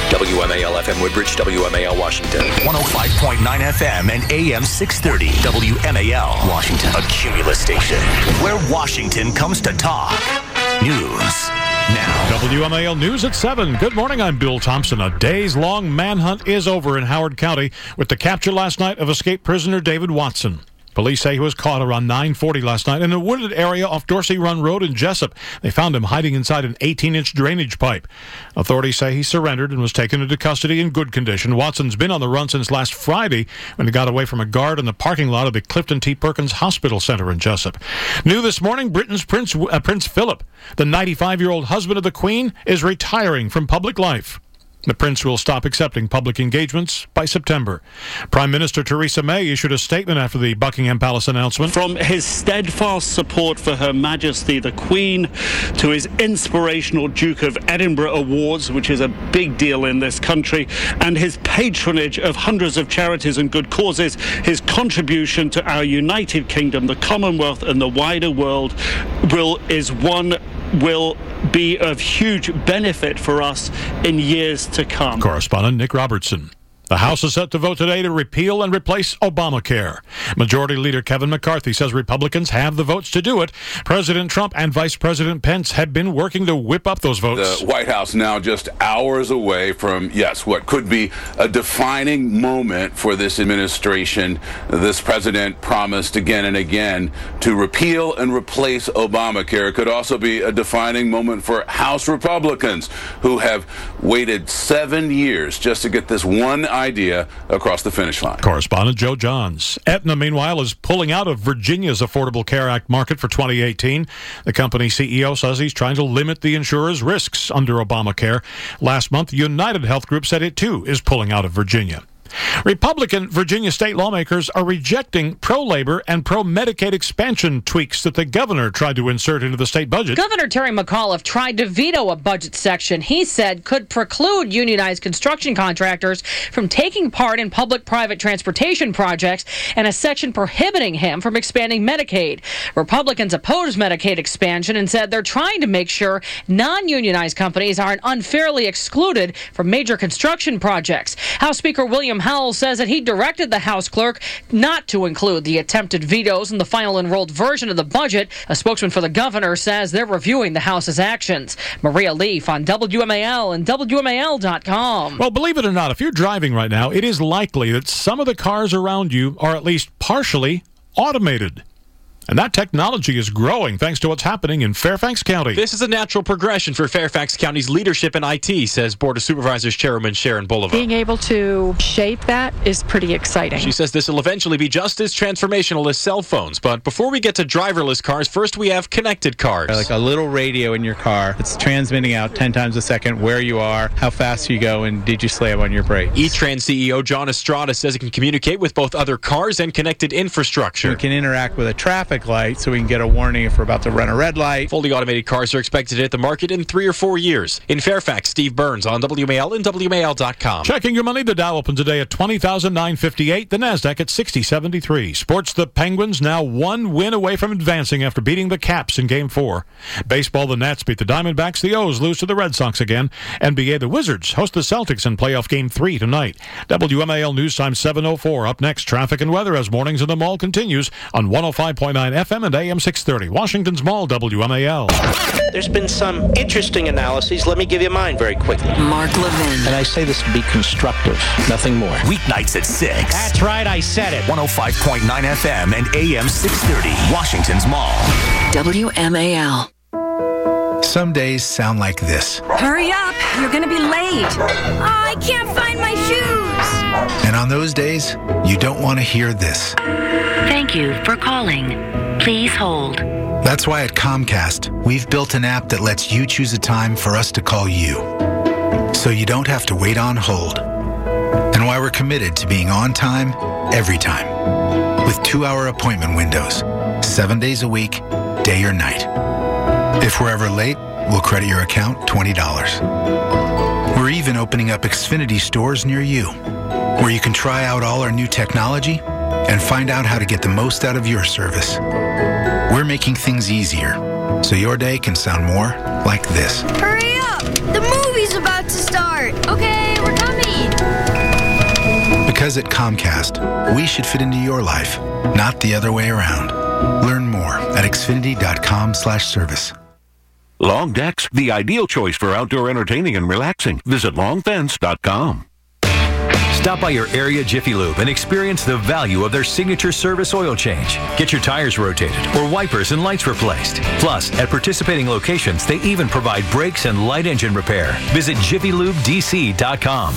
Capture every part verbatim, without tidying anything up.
W M A L F M Woodbridge, W M A L Washington. one oh five point nine F M and A M six thirty. W M A L Washington. A Cumulus station where Washington comes to talk. News now. W M A L News at seven. Good morning, I'm Bill Thompson. A days-long manhunt is over in Howard County with the capture last night of escaped prisoner David Watson. Police say he was caught around nine forty last night in a wooded area off Dorsey Run Road in Jessup. They found him hiding inside an eighteen-inch drainage pipe. Authorities say he surrendered and was taken into custody in good condition. Watson's been on the run since last Friday when he got away from a guard in the parking lot of the Clifton T. Perkins Hospital Center in Jessup. New this morning, Britain's Prince, uh, Prince Philip, the ninety-five-year-old husband of the Queen, is retiring from public life. The prince will stop accepting public engagements by September. Prime Minister Theresa May issued a statement after the Buckingham Palace announcement. From his steadfast support for Her Majesty the Queen to his inspirational Duke of Edinburgh Awards, which is a big deal in this country, and his patronage of hundreds of charities and good causes, his contribution to our United Kingdom, the Commonwealth and the wider world will is one will be of huge benefit for us in years to come. Correspondent Nick Robertson. The House is set to vote today to repeal and replace Obamacare. Majority Leader Kevin McCarthy says Republicans have the votes to do it. President Trump and Vice President Pence have been working to whip up those votes. The White House now just hours away from, yes, what could be a defining moment for this administration. This president promised again and again to repeal and replace Obamacare. It could also be a defining moment for House Republicans who have waited seven years just to get this one idea across the finish line. Correspondent Joe Johns. Aetna, meanwhile, is pulling out of Virginia's Affordable Care Act market for twenty eighteen. The company's C E O says he's trying to limit the insurer's risks under Obamacare. Last month, United Health Group said it, too, is pulling out of Virginia. Republican Virginia state lawmakers are rejecting pro-labor and pro-Medicaid expansion tweaks that the governor tried to insert into the state budget. Governor Terry McAuliffe tried to veto a budget section he said could preclude unionized construction contractors from taking part in public-private transportation projects and a section prohibiting him from expanding Medicaid. Republicans opposed Medicaid expansion and said they're trying to make sure non-unionized companies aren't unfairly excluded from major construction projects. House Speaker William Howell says that he directed the House clerk not to include the attempted vetoes in the final enrolled version of the budget. A spokesman for the governor says they're reviewing the House's actions. Maria Leaf on W M A L and W M A L dot com. Well, believe it or not, if you're driving right now, it is likely that some of the cars around you are at least partially automated. And that technology is growing thanks to what's happening in Fairfax County. This is a natural progression for Fairfax County's leadership in I T, says Board of Supervisors Chairwoman Sharon Boulevard. Being able to shape that is pretty exciting. She says this will eventually be just as transformational as cell phones. But before we get to driverless cars, first we have connected cars. Like a little radio in your car. It's transmitting out ten times a second where you are, how fast you go, and did you slam on your brakes. E-Trans C E O John Estrada says it can communicate with both other cars and connected infrastructure. We can interact with a traffic light so we can get a warning if we're about to run a red light. Fully automated cars are expected to hit the market in three or four years. In Fairfax, Steve Burns on W M A L and W M A L dot com. Checking your money, the Dow opened today at twenty thousand nine hundred fifty-eight, the NASDAQ at sixty seventy-three. Sports, the Penguins now one win away from advancing after beating the Caps in Game four. Baseball, the Nats beat the Diamondbacks, the O's lose to the Red Sox again. N B A, the Wizards host the Celtics in playoff Game three tonight. W M A L News Time seven oh four. Up next, traffic and weather as mornings in the mall continues on one oh five point nine F M and A M six thirty. Washington's Mall, W M A L. There's been some interesting analyses. Let me give you mine very quickly. Mark Levin. And I say this to be constructive, nothing more. Weeknights at six. That's right, I said it. one oh five point nine F M and A M six thirty. Washington's Mall. W M A L. Some days sound like this. Hurry up, you're gonna be late. Oh, I can't find my shoes. And on those days, you don't want to hear this. Thank you for calling. Please hold. That's why at Comcast, we've built an app that lets you choose a time for us to call you, so you don't have to wait on hold. And why we're committed to being on time, every time, with two-hour appointment windows, seven days a week, day or night. If we're ever late, we'll credit your account twenty dollars. We're even opening up Xfinity stores near you, where you can try out all our new technology and find out how to get the most out of your service. We're making things easier, so your day can sound more like this. Hurry up! The movie's about to start. Okay, we're Because at Comcast, we should fit into your life, not the other way around. Learn more at xfinity.com slash service. Long Decks, the ideal choice for outdoor entertaining and relaxing. Visit long fence dot com. Stop by your area Jiffy Lube and experience the value of their signature service oil change. Get your tires rotated or wipers and lights replaced. Plus, at participating locations, they even provide brakes and light engine repair. Visit jiffy lube d c dot com.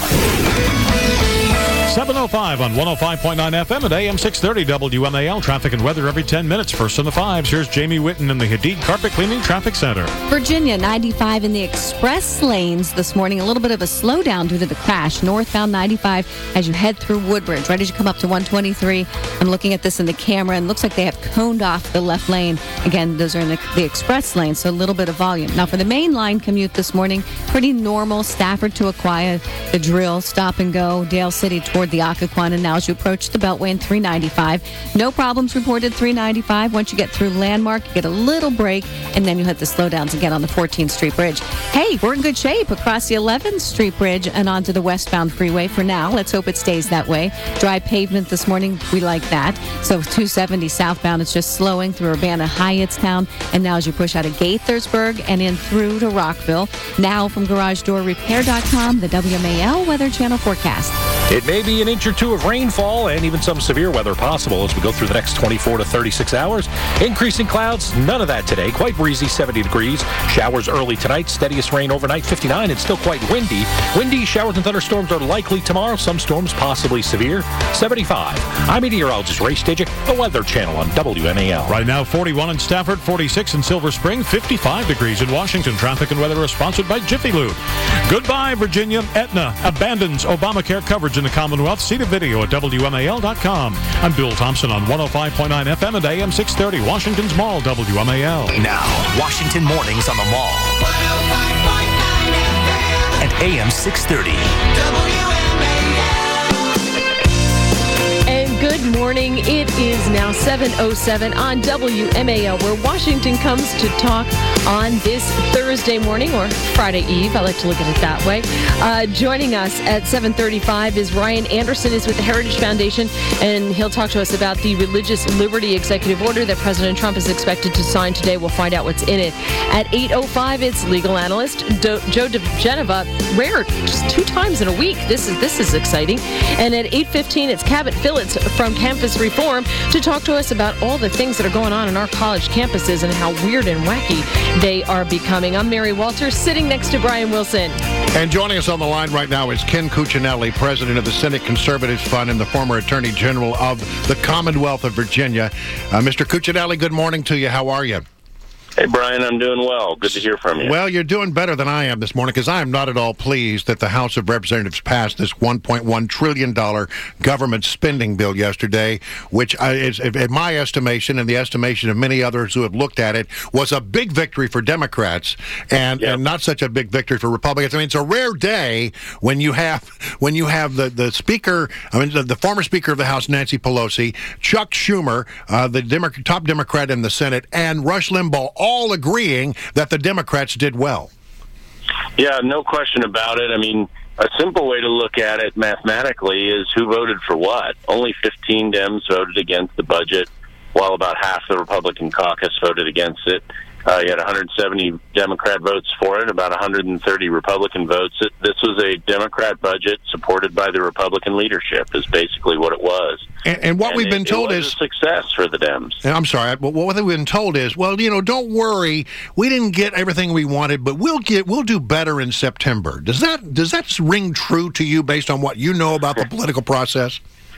seven oh five on one oh five point nine F M at A M six thirty W M A L. Traffic and weather every ten minutes. First in the fives. Here's Jamie Whitten in the Hadid Carpet Cleaning Traffic Center. Virginia, ninety-five in the express lanes this morning. A little bit of a slowdown due to the crash. Northbound ninety-five as you head through Woodbridge. Right as you come up to one twenty-three. I'm looking at this in the camera, and it looks like they have coned off the left lane. Again, those are in the, the express lane, so a little bit of volume. Now, for the main line commute this morning, pretty normal. Stafford to Aquia, the drill, stop and go. Dale City toward the Occoquan, and now as you approach the Beltway in three ninety-five. No problems reported three ninety-five. Once you get through Landmark, you get a little break, and then you hit the slowdowns again on the fourteenth Street Bridge. Hey, we're in good shape across the eleventh Street Bridge and onto the westbound freeway for now. Let's hope it stays that way. Dry pavement this morning. We like that. So two seventy southbound, it's just slowing through Urbana Hyattstown, and now as you push out of Gaithersburg and in through to Rockville. Now from garage door repair dot com, the W M A L Weather Channel forecast. It may be an inch or two of rainfall and even some severe weather possible as we go through the next twenty-four to thirty-six hours. Increasing clouds, none of that today. Quite breezy, seventy degrees. Showers early tonight, steadiest rain overnight, fifty-nine. It's still quite windy. Windy showers and thunderstorms are likely tomorrow. Some storms possibly severe, seventy-five. I'm meteorologist Ray Stidgick, the Weather Channel on W M A L. Right now, forty-one in Stafford, forty-six in Silver Spring, fifty-five degrees in Washington. Traffic and weather are sponsored by Jiffy Lube. Goodbye, Virginia. Aetna abandons Obamacare coverage in the Commonwealth. See the video at W M A L dot com. I'm Bill Thompson on one oh five point nine F M at A M six thirty. Washington's Mall, W M A L. Now, Washington Mornings on the Mall. At A M six thirty. Good morning. It is now seven oh seven on W M A L, where Washington comes to talk on this Thursday morning, or Friday Eve. I like to look at it that way. Uh, joining us at seven thirty-five is Ryan Anderson, is with the Heritage Foundation, and he'll talk to us about the Religious Liberty Executive Order that President Trump is expected to sign today. We'll find out what's in it. At eight oh five, it's legal analyst Do- Joe DeGeneva. Rare, just two times in a week. This is this is exciting. And at eight fifteen, it's Cabot Phillips from Campus Reform to talk to us about all the things that are going on in our college campuses and how weird and wacky they are becoming. I'm Mary Walters, sitting next to Brian Wilson. And joining us on the line right now is Ken Cuccinelli, president of the Senate Conservatives Fund and the former Attorney General of the Commonwealth of Virginia. Uh, Mister Cuccinelli, good morning to you. How are you? Hey, Brian, I'm doing well. Good to hear from you. Well, you're doing better than I am this morning, because I am not at all pleased that the House of Representatives passed this one point one trillion dollars government spending bill yesterday, which uh, is, in my estimation and the estimation of many others who have looked at it, was a big victory for Democrats and, yep. and not such a big victory for Republicans. I mean, it's a rare day when you have when you have the, the Speaker, I mean, the, the former Speaker of the House, Nancy Pelosi, Chuck Schumer, uh, the Demo- top Democrat in the Senate, and Rush Limbaugh, all agreeing that the Democrats did well. Yeah, no question about it. I mean, a simple way to look at it mathematically is who voted for what. Only fifteen Dems voted against the budget, while about half the Republican caucus voted against it. Uh, you had one hundred seventy Democrat votes for it, about one hundred thirty Republican votes. It, this was a Democrat budget supported by the Republican leadership, is basically what it was. And, and what and we've it, been told it was is a success for the Dems. I'm sorry, but what we've been told is, well, you know, don't worry, we didn't get everything we wanted, but we'll get we'll do better in September. Does that does that ring true to you based on what you know about the political process?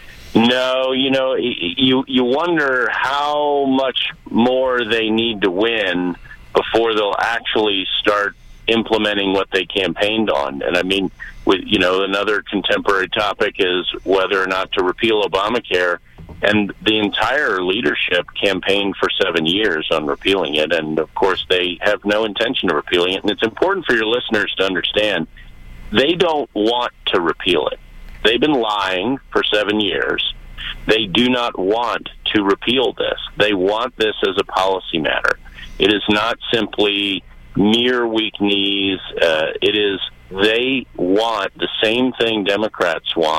No, you know, you you wonder how much more they need to win before they'll actually start implementing what they campaigned on. And I mean, with you know, another contemporary topic is whether or not to repeal Obamacare. And the entire leadership campaigned for seven years on repealing it. And of course, they have no intention of repealing it. And it's important for your listeners to understand they don't want to repeal it. They've been lying for seven years. They do not want to repeal this. They want this as a policy matter. It is not simply mere weak knees. Uh, it is they want the same thing Democrats want,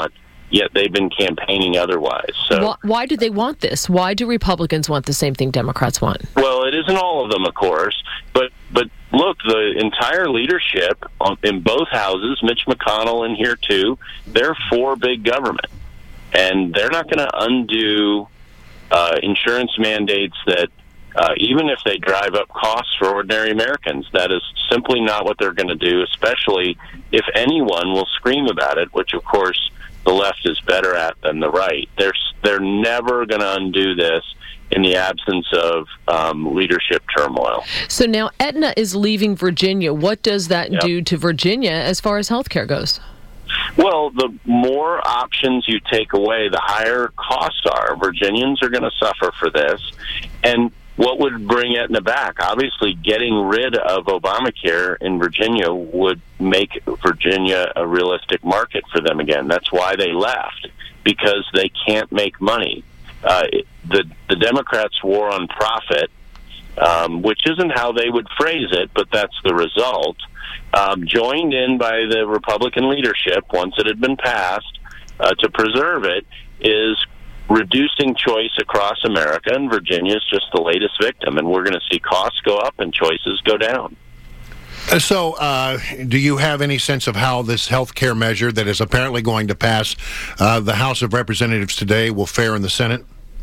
yet they've been campaigning otherwise. So, why, why do they want this? Why do Republicans want the same thing Democrats want? Well, it isn't all of them, of course, but but look, the entire leadership on, in both houses, Mitch McConnell in here too, they're for big government, and they're not going to undo uh, insurance mandates that, uh, even if they drive up costs for ordinary Americans, that is simply not what they're going to do, especially if anyone will scream about it, which, of course, the left is better at than the right. They're, they're never going to undo this in the absence of um, leadership turmoil. So now Aetna is leaving Virginia. What does that yep. do to Virginia as far as health care goes? Well, the more options you take away, the higher costs are. Virginians are going to suffer for this. And what would bring Aetna back? Obviously, getting rid of Obamacare in Virginia would make Virginia a realistic market for them again. That's why they left, because they can't make money. Uh, the the Democrats' war on profit, um, which isn't how they would phrase it, but that's the result, um, joined in by the Republican leadership once it had been passed uh, to preserve it, is reducing choice across America, and Virginia is just the latest victim, and we're going to see costs go up and choices go down. So, uh, do you have any sense of how this health care measure that is apparently going to pass uh, the House of Representatives today will fare in the Senate?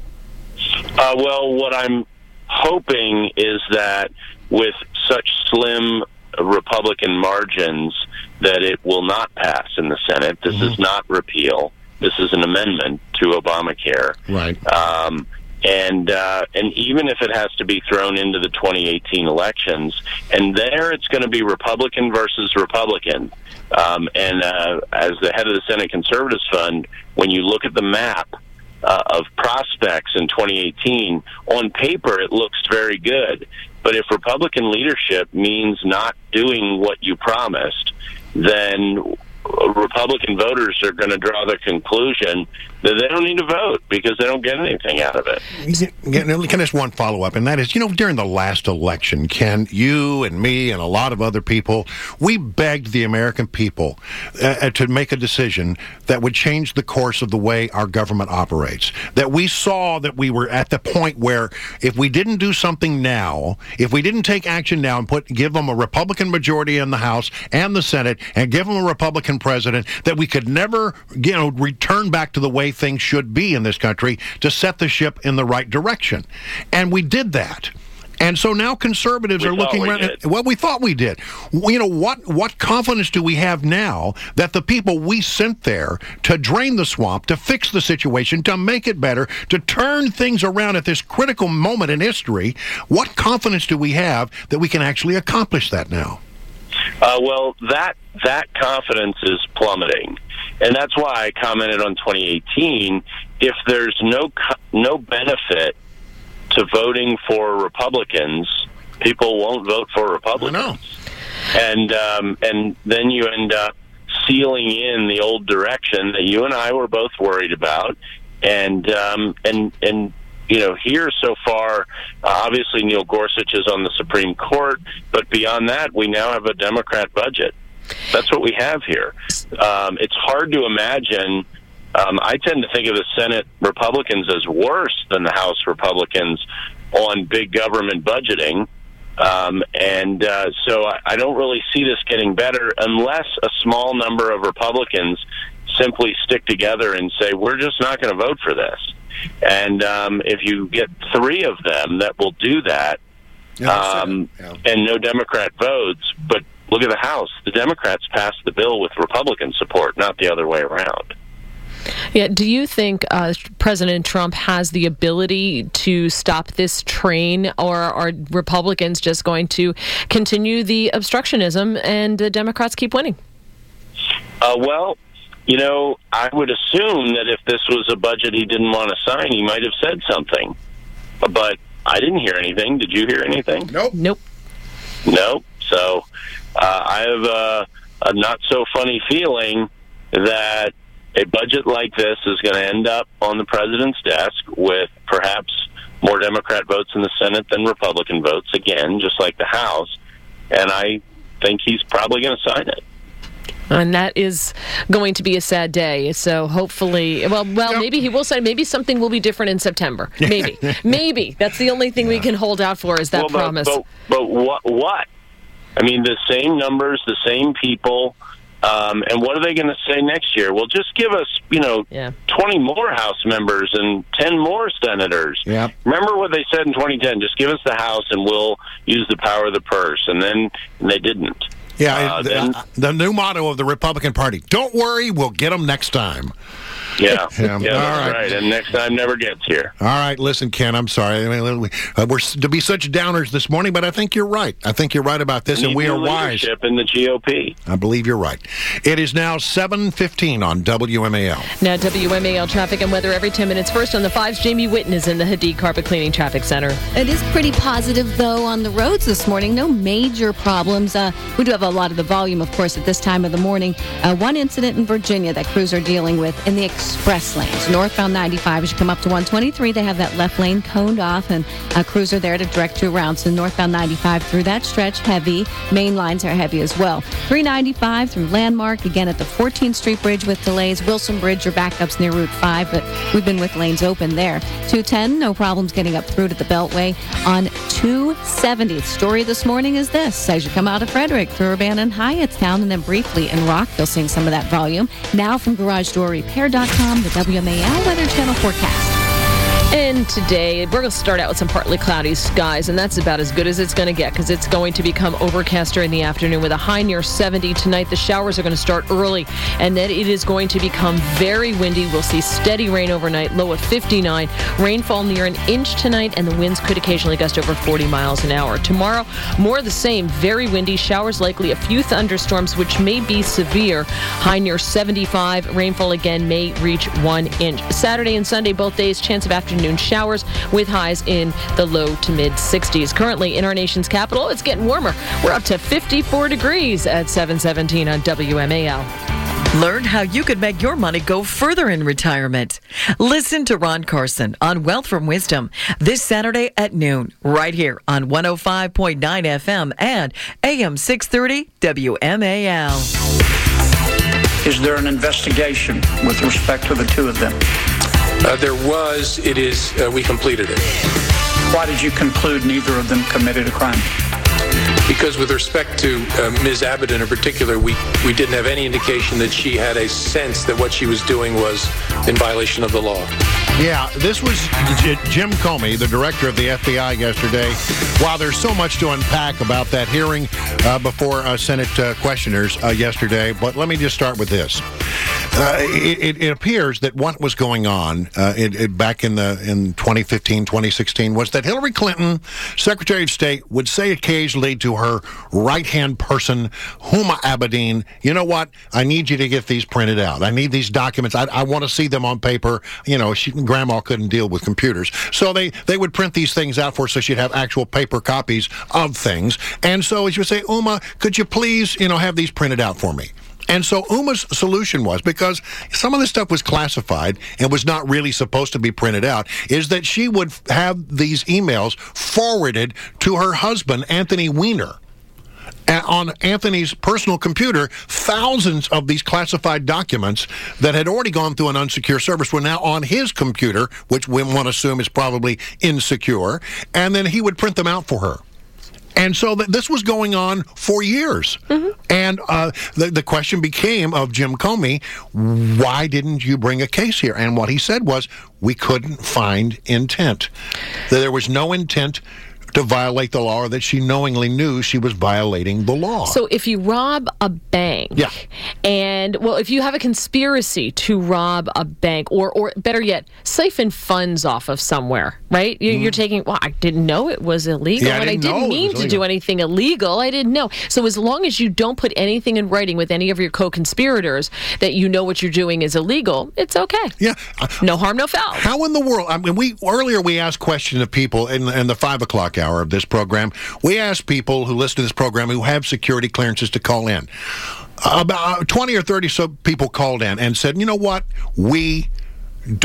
Uh, well, what I'm hoping is that with such slim Republican margins that it will not pass in the Senate. This mm-hmm. is not repeal. This is an amendment to Obamacare. Right. Um, and uh, and even if it has to be thrown into the twenty eighteen elections, and there it's going to be Republican versus Republican. Um, and uh, as the head of the Senate Conservatives Fund, when you look at the map uh, of prospects in twenty eighteen, on paper it looks very good. But if Republican leadership means not doing what you promised, then Republican voters are going to draw the conclusion that they don't need to vote because they don't get anything out of it. Can I just one follow-up, and that is, you know, during the last election, Ken, you and me and a lot of other people, we begged the American people uh, to make a decision that would change the course of the way our government operates. That we saw that we were at the point where if we didn't do something now, if we didn't take action now and put give them a Republican majority in the House and the Senate and give them a Republican president, that we could never, you know, return back to the way things should be in this country to set the ship in the right direction. And we did that. And so now conservatives we are looking around at what we thought we did. You know, what what confidence do we have now that the people we sent there to drain the swamp, to fix the situation, to make it better, to turn things around at this critical moment in history, what confidence do we have that we can actually accomplish that now? Uh, well, that that confidence is plummeting. And that's why I commented on twenty eighteen, if there's no no benefit to voting for Republicans, people won't vote for Republicans. I know. And um, and then you end up sealing in the old direction that you and I were both worried about. And um, and and you know, here so far, uh, obviously Neil Gorsuch is on the Supreme Court, but beyond that, we now have a Democrat budget. That's what we have here. Um, it's hard to imagine. Um, I tend to think of the Senate Republicans as worse than the House Republicans on big government budgeting. Um, and uh, so I, I don't really see this getting better unless a small number of Republicans simply stick together and say, we're just not going to vote for this. And um, if you get three of them that will do that, yeah, um, yeah. and no Democrat votes, but look at the House. The Democrats passed the bill with Republican support, not the other way around. Yeah. Do you think uh, President Trump has the ability to stop this train, or are Republicans just going to continue the obstructionism and the Democrats keep winning? Uh, well, you know, I would assume that if this was a budget he didn't want to sign, he might have said something. But I didn't hear anything. Did you hear anything? Nope. Nope. Nope. So uh, I have a, a not-so-funny feeling that a budget like this is going to end up on the president's desk with perhaps more Democrat votes in the Senate than Republican votes, again, just like the House. And I think he's probably going to sign it. And that is going to be a sad day. So hopefully, well, well, yep. maybe he will say, maybe something will be different in September. Maybe, maybe that's the only thing yeah. we can hold out for is that well, but, promise. But, but what? What? I mean, the same numbers, the same people, um, and what are they going to say next year? Well, just give us, you know, yeah. twenty more House members and ten more senators. Yep. Remember what they said in twenty ten? Just give us the House, and we'll use the power of the purse. And then and they didn't. Yeah, uh, the, then, uh, the new motto of the Republican Party, don't worry, we'll get them next time. Yeah, yeah, yeah that's right. right. And next time never gets here. All right, listen, Ken, I'm sorry. I mean, uh, we're to be such downers this morning, but I think you're right. I think you're right about this, we and we are wise. Leadership in the G O P. I believe you're right. It is now seven fifteen on W M A L. Now W M A L traffic and weather every ten minutes. First on the fives, Jamie Witten is in the Hadid Carpet Cleaning Traffic Center. It is pretty positive, though, on the roads this morning. No major problems. Uh, we do have a lot of the volume, of course, at this time of the morning. Uh, one incident in Virginia that crews are dealing with in the express lanes. Northbound ninety-five, as you come up to one twenty-three, they have that left lane coned off, and uh, crews are there to direct you around. So northbound ninety-five through that stretch, heavy. Main lines are heavy as well. three ninety-five through Landmark, again at the fourteenth Street Bridge with delays. Wilson Bridge, your backups near Route five, but we've been with lanes open there. two ten, no problems getting up through to the Beltway. On two seventy, the story this morning is this. As you come out of Frederick through Urbana and Hyattstown, and then briefly in Rockville, seeing some of that volume. Now from Garage Door Repair dot com, the W M A L Weather Channel forecast. And today, we're going to start out with some partly cloudy skies, and that's about as good as it's going to get because it's going to become overcast during the afternoon with a high near seventy. Tonight, the showers are going to start early, and then it is going to become very windy. We'll see steady rain overnight, low at fifty-nine. Rainfall near an inch tonight, and the winds could occasionally gust over forty miles an hour. Tomorrow, more of the same, very windy. Showers likely, a few thunderstorms, which may be severe. High near seventy-five. Rainfall again may reach one inch. Saturday and Sunday, both days, chance of afternoon showers with highs in the low to mid sixties. Currently in our nation's capital, it's getting warmer. We're up to fifty-four degrees at seven seventeen on W M A L. Learn how you could make your money go further in retirement. Listen to Ron Carson on Wealth from Wisdom this Saturday at noon, right here on one oh five point nine F M and A M six thirty W M A L. Is there an investigation with respect to the two of them? Uh, there was. It is. Uh, we completed it. Why did you conclude neither of them committed a crime? Because with respect to uh, Miz Abbott in particular, we, we didn't have any indication that she had a sense that what she was doing was in violation of the law. Yeah, this was J- Jim Comey, the director of the F B I yesterday. While there's so much to unpack about that hearing uh, before uh, Senate uh, questioners uh, yesterday, but let me just start with this. Uh, it, it appears that what was going on uh, it, it, back in the in twenty fifteen, twenty sixteen was that Hillary Clinton, Secretary of State, would say occasionally to her right-hand person, Huma Abedin, you know what, I need you to get these printed out. I need these documents. I, I want to see them on paper. You know, she, Grandma couldn't deal with computers. So they, they would print these things out for her so she'd have actual paper copies of things. And so she would say, Uma, could you please, you know, have these printed out for me? And so Uma's solution was, because some of this stuff was classified and was not really supposed to be printed out, is that she would have these emails forwarded to her husband, Anthony Weiner. On Anthony's personal computer, thousands of these classified documents that had already gone through an unsecure service were now on his computer, which we want to assume is probably insecure, and then he would print them out for her. And so th- this was going on for years. Mm-hmm. And uh, the, the question became of Jim Comey, why didn't you bring a case here? And what he said was, we couldn't find intent. That there was no intent to violate the law, or that she knowingly knew she was violating the law. So if you rob a bank, yeah. and, well, if you have a conspiracy to rob a bank, or, or better yet, siphon funds off of somewhere, right? You, mm. You're taking, well, I didn't know it was illegal, yeah, I and didn't I didn't mean to do anything illegal. I didn't know. So as long as you don't put anything in writing with any of your co-conspirators that you know what you're doing is illegal, it's okay. Yeah. No harm, no foul. How in the world, I mean, we earlier we asked questions of people in, in the five o'clock hour of this program. We asked people who listen to this program who have security clearances to call in. About twenty or thirty so people called in and said, you know what, we don't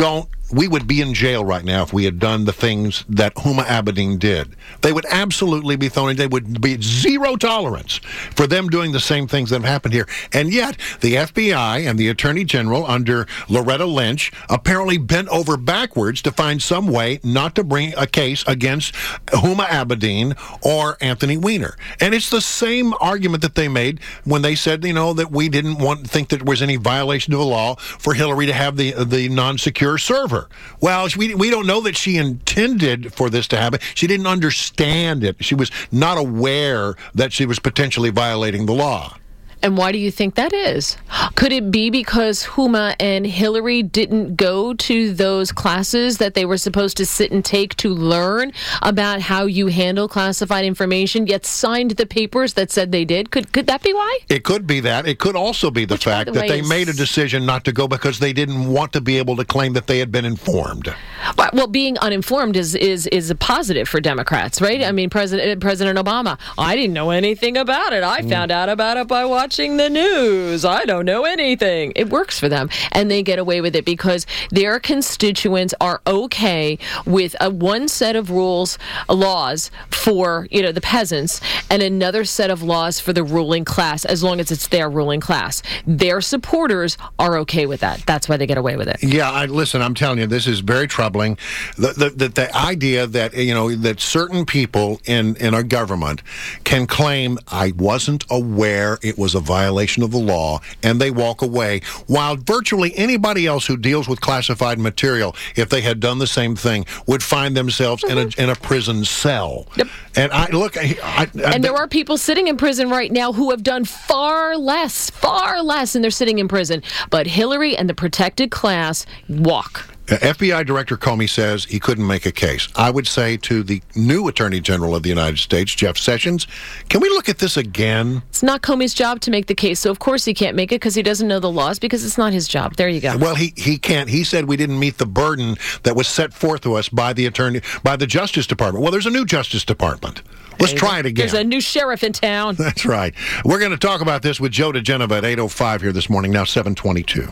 we would be in jail right now if we had done the things that Huma Abedin did. They would absolutely be thrown in. There would be zero tolerance for them doing the same things that have happened here. And yet, the F B I and the Attorney General under Loretta Lynch apparently bent over backwards to find some way not to bring a case against Huma Abedin or Anthony Weiner. And it's the same argument that they made when they said, you know, that we didn't want think that there was any violation of the law for Hillary to have the the non-secure server. Well, we we don't know that she intended for this to happen. She didn't understand it. She was not aware that she was potentially violating the law. And why do you think that is? Could it be because Huma and Hillary didn't go to those classes that they were supposed to sit and take to learn about how you handle classified information, yet signed the papers that said they did? Could could that be why? It could be that. It could also be the Which, fact the that way, they is... made a decision not to go because they didn't want to be able to claim that they had been informed. Well, being uninformed is, is, is a positive for Democrats, right? I mean, President President Obama, I didn't know anything about it. I mm. found out about it by watching watching the news. I don't know anything. It works for them, and they get away with it because their constituents are okay with a one set of rules, laws for, you know, the peasants, and another set of laws for the ruling class, as long as it's their ruling class. Their supporters are okay with that. That's why they get away with it. Yeah, I, listen, I'm telling you, this is very troubling. The, the, the, the idea that, you know, that certain people in, in our government can claim, I wasn't aware it was a violation of the law, and they walk away, while virtually anybody else who deals with classified material, if they had done the same thing, would find themselves mm-hmm. in a in a prison cell. Yep. And I look, I, I, I, and there are people sitting in prison right now who have done far less, far less, and they're sitting in prison. But Hillary and the protected class walk. F B I Director Comey says he couldn't make a case. I would say to the new Attorney General of the United States, Jeff Sessions, can we look at this again? It's not Comey's job to make the case, so of course he can't make it because he doesn't know the laws, because it's not his job. There you go. Well, he, he can't. He said we didn't meet the burden that was set forth to us by the attorney, by the Justice Department. Well, there's a new Justice Department. Let's try it again. There's a new sheriff in town. That's right. We're going to talk about this with Joe DeGenova at eight oh five here this morning, now seven twenty-two.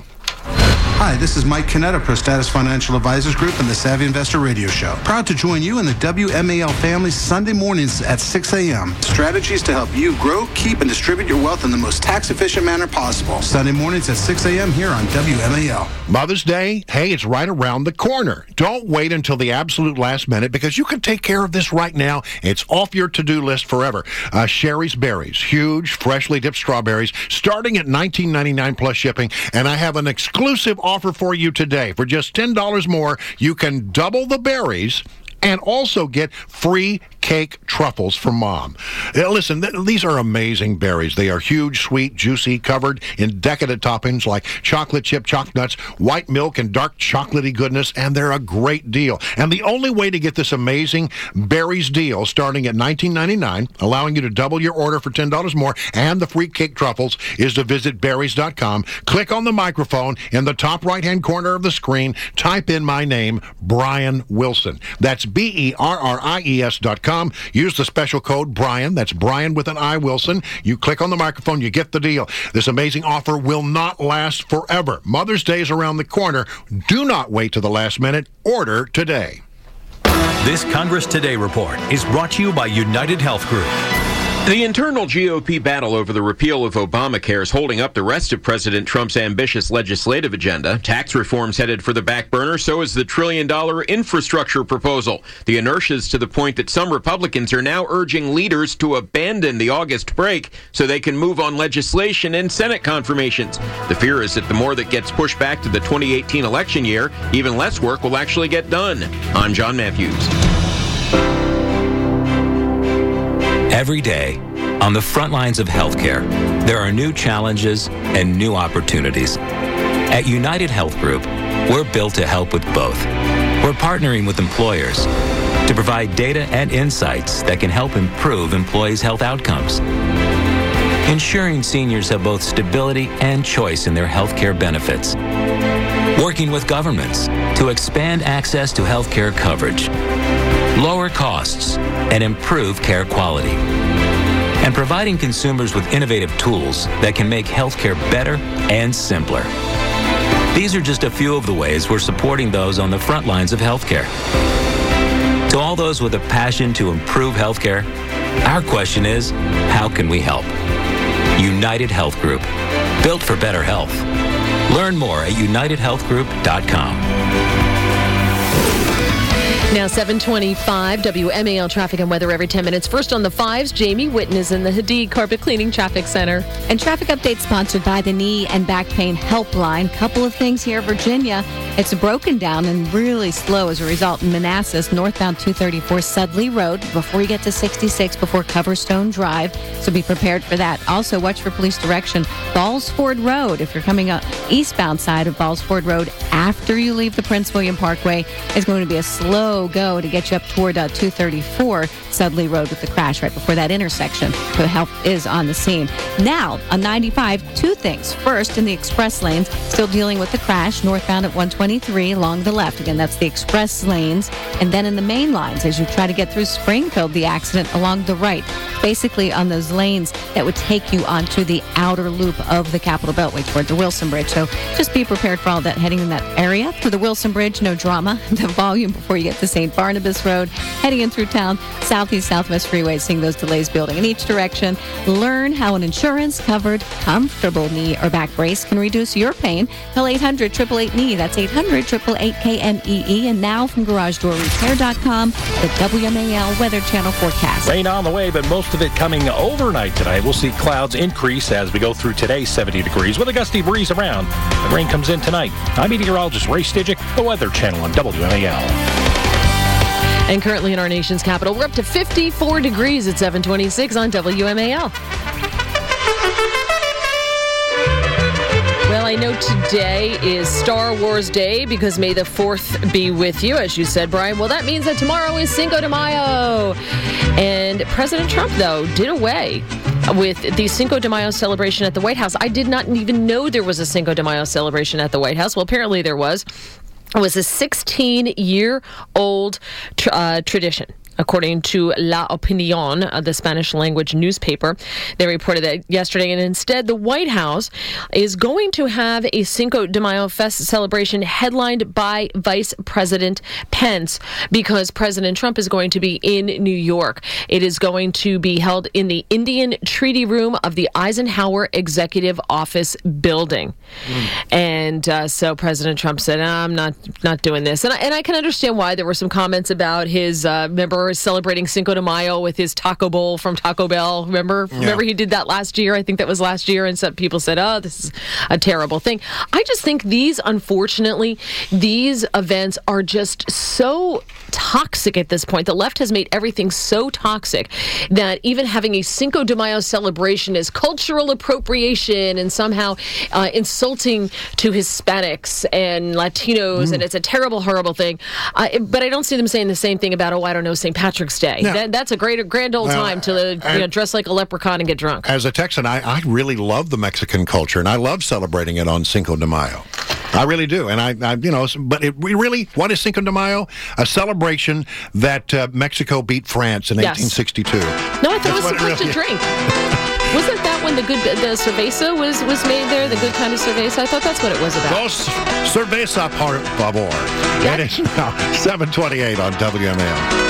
Hi, this is Mike Canetta, Prostatus Financial Advisors Group and the Savvy Investor Radio Show. Proud to join you in the W M A L family Sunday mornings at six a.m. Strategies to help you grow, keep, and distribute your wealth in the most tax-efficient manner possible. Sunday mornings at six a.m. here on W M A L. Mother's Day, hey, it's right around the corner. Don't wait until the absolute last minute, because you can take care of this right now. It's off your to-do list forever. Uh, Sherry's Berries, huge, freshly dipped strawberries, starting at nineteen ninety-nine plus shipping, and I have an exclusive offer for you today. For just ten dollars more, you can double the berries and also get free cake truffles from Mom. Now, listen, th- these are amazing berries. They are huge, sweet, juicy, covered in decadent toppings like chocolate chip choc nuts, white milk, and dark chocolatey goodness, and they're a great deal. And the only way to get this amazing berries deal, starting at nineteen ninety-nine, allowing you to double your order for ten dollars more, and the free cake truffles, is to visit berries dot com. Click on the microphone in the top right-hand corner of the screen. Type in my name, Brian Wilson. That's B E R R I E S dot com. Use the special code Brian. That's Brian with an I, Wilson. You click on the microphone, you get the deal. This amazing offer will not last forever. Mother's Day is around the corner. Do not wait to the last minute. Order today. This Congress Today report is brought to you by United Health Group. The internal G O P battle over the repeal of Obamacare is holding up the rest of President Trump's ambitious legislative agenda. Tax reform's headed for the back burner, so is the trillion-dollar infrastructure proposal. The inertia's to the point that some Republicans are now urging leaders to abandon the August break so they can move on legislation and Senate confirmations. The fear is that the more that gets pushed back to the twenty eighteen election year, even less work will actually get done. I'm John Matthews. Every day, on the front lines of healthcare, there are new challenges and new opportunities. At United Health Group, we're built to help with both. We're partnering with employers to provide data and insights that can help improve employees' health outcomes, ensuring seniors have both stability and choice in their healthcare benefits, working with governments to expand access to healthcare coverage, lower costs, and improve care quality, and providing consumers with innovative tools that can make healthcare better and simpler. These are just a few of the ways we're supporting those on the front lines of healthcare. To all those with a passion to improve healthcare, our question is, how can we help? United Health Group, built for better health. Learn more at united health group dot com. Now seven twenty-five, W M A L traffic and weather every ten minutes. First on the fives, Jamie Witten is in the Hadid Carpet Cleaning Traffic Center. And traffic update sponsored by the Knee and Back Pain Helpline. Couple of things here, Virginia. It's broken down and really slow as a result in Manassas, northbound two thirty-four Sudley Road, before you get to sixty-six, before Coverstone Drive. So be prepared for that. Also, watch for police direction. Ballsford Road, if you're coming up eastbound side of Ballsford Road after you leave the Prince William Parkway, is going to be a slow go to get you up toward uh, two thirty-four Sudley Road with the crash right before that intersection. The help is on the scene. Now, on ninety-five, two things. First, in the express lanes, still dealing with the crash northbound at one twenty-three along the left. Again, that's the express lanes. And then in the main lines, as you try to get through Springfield, the accident along the right. Basically on those lanes that would take you onto the outer loop of the Capitol Beltway toward the Wilson Bridge. So just be prepared for all that heading in that area. Through the Wilson Bridge, no drama. The volume before you get to Saint Barnabas Road. Heading in through town, southeast, southwest freeways, seeing those delays building in each direction. Learn how an insurance-covered, comfortable knee or back brace can reduce your pain. Call eight hundred, eight eight eight, K N E E. That's eight hundred, eight eight eight, K N E E. And now from garage door repair dot com, the W M A L Weather Channel forecast. Rain on the way, but most of it coming overnight tonight. We'll see clouds increase as we go through today, seventy degrees, with a gusty breeze around. The rain comes in tonight. I'm meteorologist Ray Stijic, the Weather Channel on W M A L. And currently in our nation's capital, we're up to fifty-four degrees at seven twenty-six on W M A L. Well, I know today is Star Wars Day because May the fourth be with you, as you said, Brian. Well, that means that tomorrow is Cinco de Mayo. And President Trump, though, did away with the Cinco de Mayo celebration at the White House. I did not even know there was a Cinco de Mayo celebration at the White House. Well, apparently there was. It was a sixteen-year-old tr- uh, tradition. According to La Opinión, uh, the Spanish-language newspaper, they reported that yesterday, and instead the White House is going to have a Cinco de Mayo Fest celebration headlined by Vice President Pence because President Trump is going to be in New York. It is going to be held in the Indian Treaty Room of the Eisenhower Executive Office building. Mm. And uh, so President Trump said, I'm not not doing this. And I, and I can understand why. There were some comments about his uh, member celebrating Cinco de Mayo with his taco bowl from Taco Bell. Remember? Yeah. Remember he did that last year? I think that was last year. And some people said, oh, this is a terrible thing. I just think these, unfortunately, these events are just so toxic at this point. The left has made everything so toxic that even having a Cinco de Mayo celebration is cultural appropriation and somehow uh, insulting to Hispanics and Latinos, mm. and it's a terrible, horrible thing. Uh, but I don't see them saying the same thing about, oh, I don't know, Saint Patrick's Day. No. That, that's a great, grand old well, time to uh, you know, dress like a leprechaun and get drunk. As a Texan, I, I really love the Mexican culture, and I love celebrating it on Cinco de Mayo. I really do. And I, I you know, but it we really, what is Cinco de Mayo? A celebration that uh, Mexico beat France in yes. eighteen sixty-two. No, I thought That's it was supposed it really to drink. Wasn't that when the good the cerveza was, was made there? The good kind of cerveza? I thought that's what it was about. Dos cerveza, por favor. Yep. It is now seven twenty-eight on W M A L.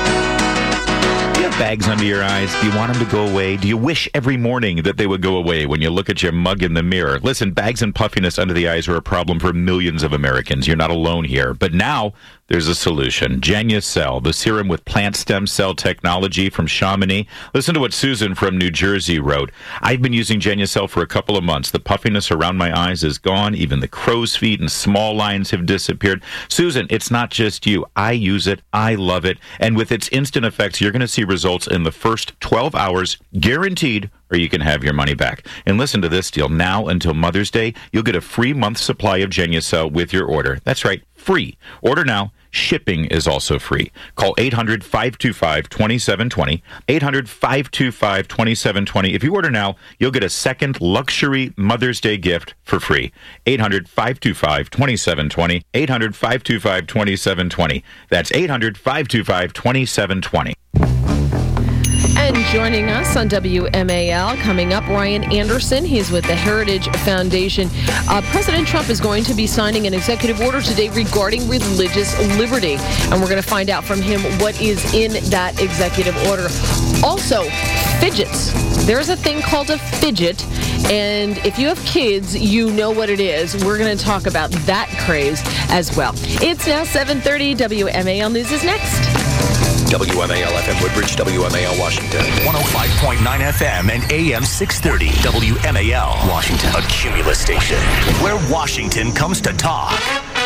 Bags under your eyes? Do you want them to go away? Do you wish every morning that they would go away when you look at your mug in the mirror? Listen, bags and puffiness under the eyes are a problem for millions of Americans. You're not alone here. But now there's a solution. Genucel, the serum with plant stem cell technology from Chamonix. Listen to what Susan from New Jersey wrote. I've been using Genucel for a couple of months. The puffiness around my eyes is gone. Even the crow's feet and small lines have disappeared. Susan, it's not just you. I use it. I love it. And with its instant effects, you're going to see results in the first twelve hours, guaranteed, or you can have your money back. And listen to this deal. Now until Mother's Day, you'll get a free month supply of Genucel with your order. That's right, free. Order now. Shipping is also free. Call eight hundred, five two five, two seven two zero, eight hundred, five two five, two seven two zero. If you order now, you'll get a second luxury Mother's Day gift for free. eight hundred, five two five, two seven two zero, eight hundred, five two five, two seven two zero. That's eight hundred, five two five, two seven two zero. And joining us on W M A L, coming up, Ryan Anderson. He's with the Heritage Foundation. Uh, President Trump is going to be signing an executive order today regarding religious liberty. And we're going to find out from him what is in that executive order. Also, fidgets. There's a thing called a fidget. And if you have kids, you know what it is. We're going to talk about that craze as well. It's now seven thirty. W M A L News is next. W M A L F M Woodbridge, W M A L Washington. one oh five point nine F M and A M six thirty. W M A L Washington. A Cumulus station where Washington comes to talk.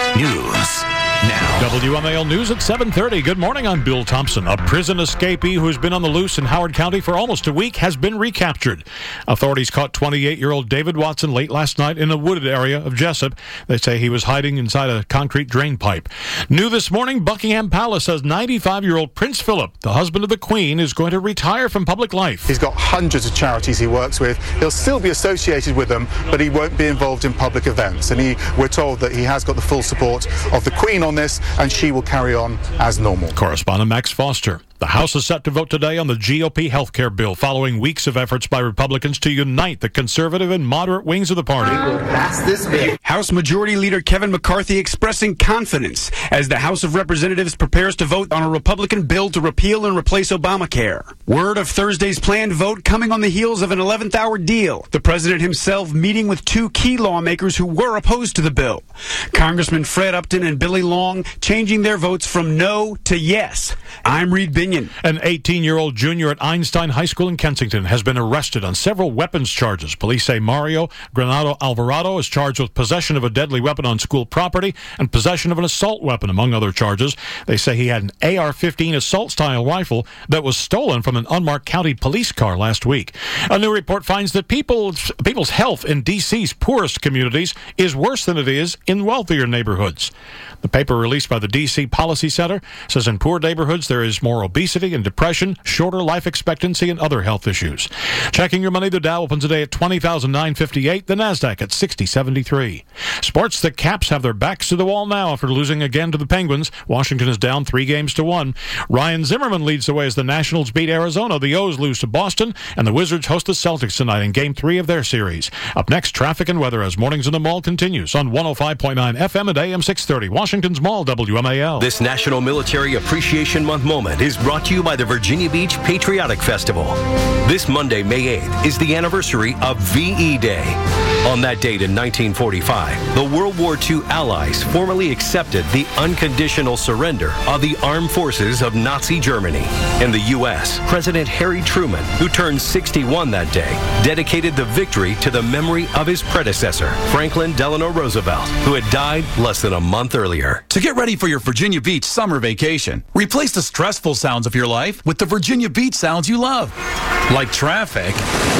News now. W M A L News at seven thirty. Good morning, I'm Bill Thompson. A prison escapee who's been on the loose in Howard County for almost a week has been recaptured. Authorities caught twenty-eight-year-old David Watson late last night in a wooded area of Jessup. They say he was hiding inside a concrete drain pipe. New this morning, Buckingham Palace says ninety-five-year-old Prince Philip, the husband of the Queen, is going to retire from public life. He's got hundreds of charities he works with. He'll still be associated with them, but he won't be involved in public events. And he, we're told that he has got the full support of the Queen on this, and she will carry on as normal. Correspondent Max Foster. The House is set to vote today on the G O P health care bill following weeks of efforts by Republicans to unite the conservative and moderate wings of the party. Pass this bill. House Majority Leader Kevin McCarthy expressing confidence as the House of Representatives prepares to vote on a Republican bill to repeal and replace Obamacare. Word of Thursday's planned vote coming on the heels of an eleventh hour deal. The president himself meeting with two key lawmakers who were opposed to the bill. Congressman Fred Upton and Billy Long changing their votes from no to yes. I'm Reed Binion. An eighteen-year-old junior at Einstein High School in Kensington has been arrested on several weapons charges. Police say Mario Granado Alvarado is charged with possession of a deadly weapon on school property and possession of an assault weapon, among other charges. They say he had an A R fifteen assault-style rifle that was stolen from an unmarked county police car last week. A new report finds that people's, people's health in D C's poorest communities is worse than it is in wealthier neighborhoods. The paper released by the D C Policy Center says in poor neighborhoods there is more obesity and depression, shorter life expectancy, and other health issues. Checking your money, the Dow opens today at twenty thousand nine hundred fifty-eight, the NASDAQ at sixty seventy-three. Sports, the Caps have their backs to the wall now after losing again to the Penguins. Washington is down three games to one. Ryan Zimmerman leads the way as the Nationals beat Arizona. The O's lose to Boston, and the Wizards host the Celtics tonight in game three of their series. Up next, traffic and weather as Mornings in the Mall continues on one oh five point nine F M and A M six thirty. Washington's Mall, W M A L. This National Military Appreciation Month moment is brought to you by the Virginia Beach Patriotic Festival. This Monday, May eighth, is the anniversary of V E Day. On that date in nineteen forty-five, the World War Two Allies formally accepted the unconditional surrender of the armed forces of Nazi Germany. In the U S, President Harry Truman, who turned sixty-one that day, dedicated the victory to the memory of his predecessor, Franklin Delano Roosevelt, who had died less than a month earlier. To get ready for your Virginia Beach summer vacation, replace the stressful sounds of your life with the Virginia Beach sounds you love. Like traffic.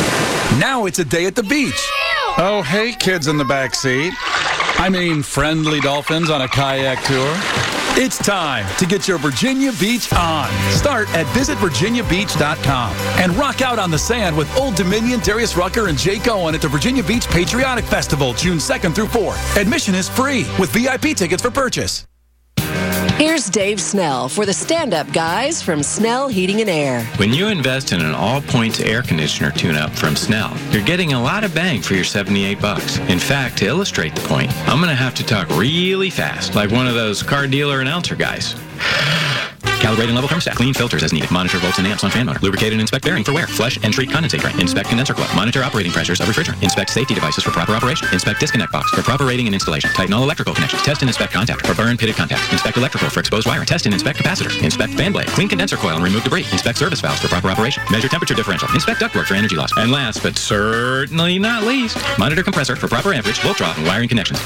Now it's a day at the beach. Oh, hey, kids in the back seat. I mean, friendly dolphins on a kayak tour. It's time to get your Virginia Beach on. Start at visit virginia beach dot com and rock out on the sand with Old Dominion, Darius Rucker, and Jake Owen at the Virginia Beach Patriotic Festival, June second through fourth. Admission is free with V I P tickets for purchase. Here's Dave Snell for the stand-up guys from Snell Heating and Air. When you invest in an all-points air conditioner tune-up from Snell, you're getting a lot of bang for your seventy-eight bucks. In fact, to illustrate the point, I'm going to have to talk really fast, like one of those car dealer announcer guys. Calibrate and level thermostat. Clean filters as needed. Monitor volts and amps on fan motor. Lubricate and inspect bearing for wear. Flush and treat condensate drain. Inspect condenser coil. Monitor operating pressures of refrigerant. Inspect safety devices for proper operation. Inspect disconnect box for proper rating and installation. Tighten all electrical connections. Test and inspect contact for burn pitted contact. Inspect electrical for exposed wiring. Test and inspect capacitors. Inspect fan blade. Clean condenser coil and remove debris. Inspect service valves for proper operation. Measure temperature differential. Inspect ductwork for energy loss. And last but certainly not least, monitor compressor for proper amperage, volt drop, and wiring connections.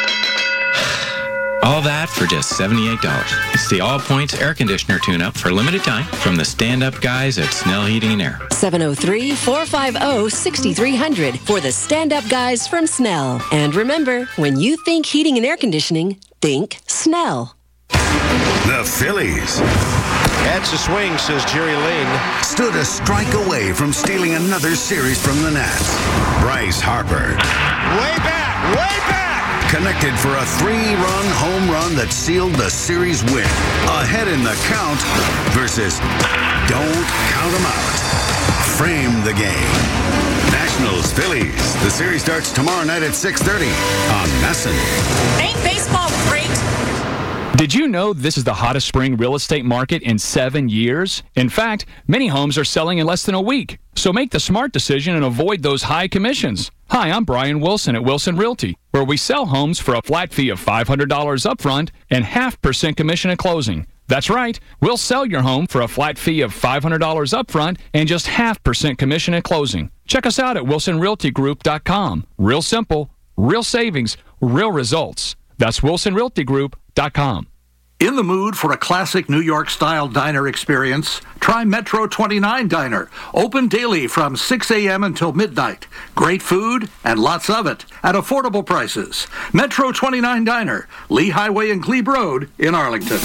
All that for just seventy-eight dollars. It's the All Points air conditioner tune-up for a limited time from the stand-up guys at Snell Heating and Air. seven oh three, four five oh, six three zero zero for the stand-up guys from Snell. And remember, when you think heating and air conditioning, think Snell. The Phillies. That's a swing, says Jerry Lane. Stood a strike away from stealing another series from the Nats. Bryce Harper. Way back, way back! connected for a three-run home run that sealed the series win. Ahead in the count versus don't count them out. Frame the game. Nationals, Phillies. The series starts tomorrow night at six thirty on Messin. Ain't baseball great? Did you know this is the hottest spring real estate market in seven years? In fact, many homes are selling in less than a week. So make the smart decision and avoid those high commissions. Hi, I'm Brian Wilson at Wilson Realty, where we sell homes for a flat fee of five hundred dollars upfront and half percent commission at closing. That's right. We'll sell your home for a flat fee of five hundred dollars upfront and just half percent commission at closing. Check us out at wilson realty group dot com. Real simple, real savings, real results. That's wilson realty group dot com. In the mood for a classic New York-style diner experience? Try Metro twenty-nine Diner. Open daily from six a.m. until midnight. Great food and lots of it at affordable prices. Metro twenty-nine Diner, Lee Highway and Glebe Road in Arlington.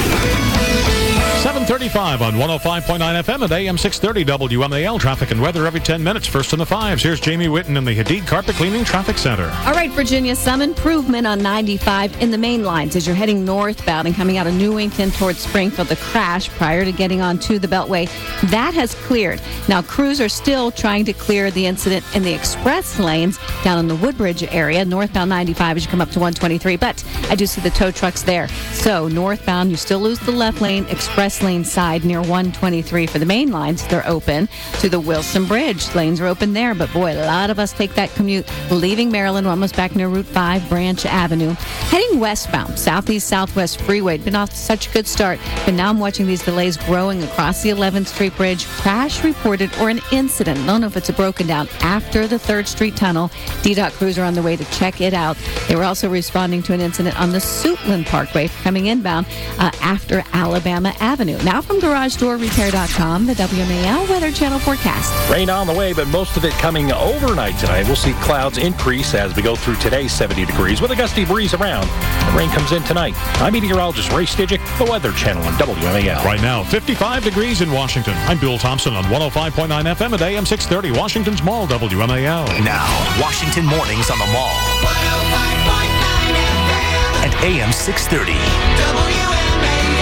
seven thirty-five on one oh five point nine F M at A M six thirty W M A L. Traffic and weather every ten minutes. First in the fives. Here's Jamie Whitten in the Hadid Carpet Cleaning Traffic Center. All right, Virginia, some improvement on ninety-five in the main lines as you're heading northbound and coming out of Newington towards Springfield. The crash prior to getting onto the Beltway, that has cleared. Now, crews are still trying to clear the incident in the express lanes down in the Woodbridge area, northbound ninety-five as you come up to one twenty-three. But I do see the tow trucks there. So northbound, you still lose the left lane, express lane side near one twenty-three for the main lines. They're open to the Wilson Bridge. Lanes are open there, but boy, a lot of us take that commute leaving Maryland. We're almost back near Route five, Branch Avenue. Heading westbound, southeast southwest freeway. Been off to such a good start, but now I'm watching these delays growing across the eleventh Street Bridge. Crash reported or an incident. I don't know if it's a broken down after the third Street Tunnel. D DOT crews are on the way to check it out. They were also responding to an incident on the Suitland Parkway coming inbound uh, after Alabama Avenue. Now from garage door repair dot com, the W M A L Weather Channel forecast. Rain on the way, but most of it coming overnight tonight. We'll see clouds increase as we go through today's seventy degrees with a gusty breeze around. The rain comes in tonight. I'm meteorologist Ray Stidgick, the Weather Channel on W M A L. Right now, fifty-five degrees in Washington. I'm Bill Thompson on one oh five point nine F M at A M six thirty, Washington's Mall, W M A L. Now, Washington Mornings on the Mall. one oh five point nine F M and A M six thirty. W M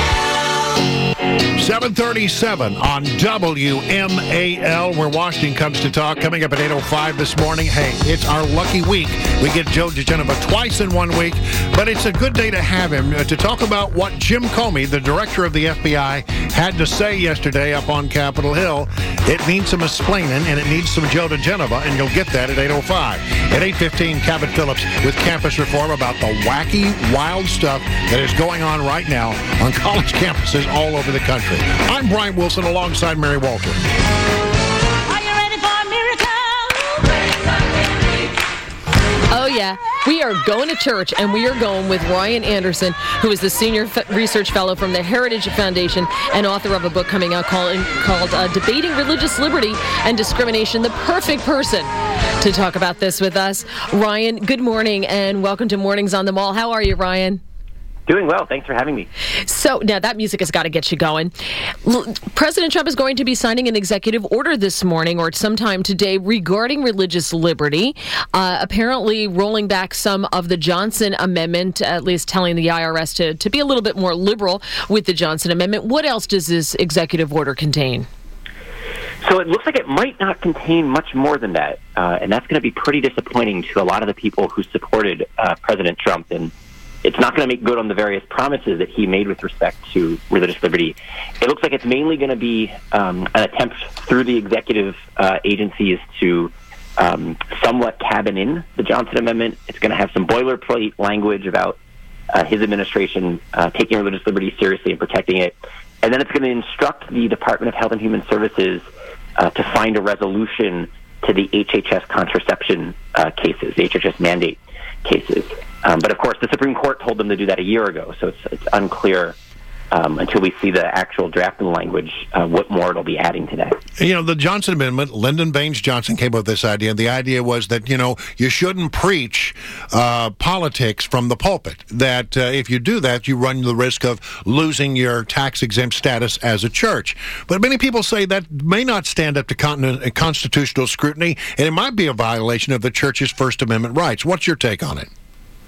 A L. seven thirty-seven on W M A L, where Washington comes to talk. Coming up at eight oh five this morning. Hey, it's our lucky week. We get Joe diGenova twice in one week, but it's a good day to have him uh, to talk about what Jim Comey, the director of the F B I, had to say yesterday up on Capitol Hill. It needs some explaining, and it needs some Joe diGenova, and you'll get that at eight oh five. At eight fifteen, Cabot Phillips with Campus Reform about the wacky, wild stuff that is going on right now on college campuses all over the country. I'm Brian Wilson alongside Mary Walter. Are you ready for a miracle? Oh, yeah. We are going to church, and we are going with Ryan Anderson, who is the Senior F- Research Fellow from the Heritage Foundation and author of a book coming out called, called uh, Debating Religious Liberty and Discrimination, the perfect person to talk about this with us. Ryan, good morning, and welcome to Mornings on the Mall. How are you, Ryan? Doing well. Thanks for having me. So now that music has got to get you going. L- President Trump is going to be signing an executive order this morning or sometime today regarding religious liberty, uh, apparently rolling back some of the Johnson Amendment, at least telling the I R S to, to be a little bit more liberal with the Johnson Amendment. What else does this executive order contain? So it looks like it might not contain much more than that, uh, and that's going to be pretty disappointing to a lot of the people who supported uh, President Trump. And it's not going to make good on the various promises that he made with respect to religious liberty. It looks like it's mainly going to be um, an attempt through the executive uh, agencies to um, somewhat cabin in the Johnson Amendment. It's going to have some boilerplate language about uh, his administration uh, taking religious liberty seriously and protecting it. And then it's going to instruct the Department of Health and Human Services uh, to find a resolution to the H H S contraception uh, cases, the H H S mandate cases. Um, but, of course, the Supreme Court told them to do that a year ago, so it's, it's unclear um, until we see the actual draft of the language uh, what more it'll be adding to that. You know, the Johnson Amendment, Lyndon Baines Johnson came up with this idea. The idea was that, you know, you shouldn't preach uh, politics from the pulpit, that uh, if you do that, you run the risk of losing your tax-exempt status as a church. But many people say that may not stand up to con- constitutional scrutiny, and it might be a violation of the church's First Amendment rights. What's your take on it?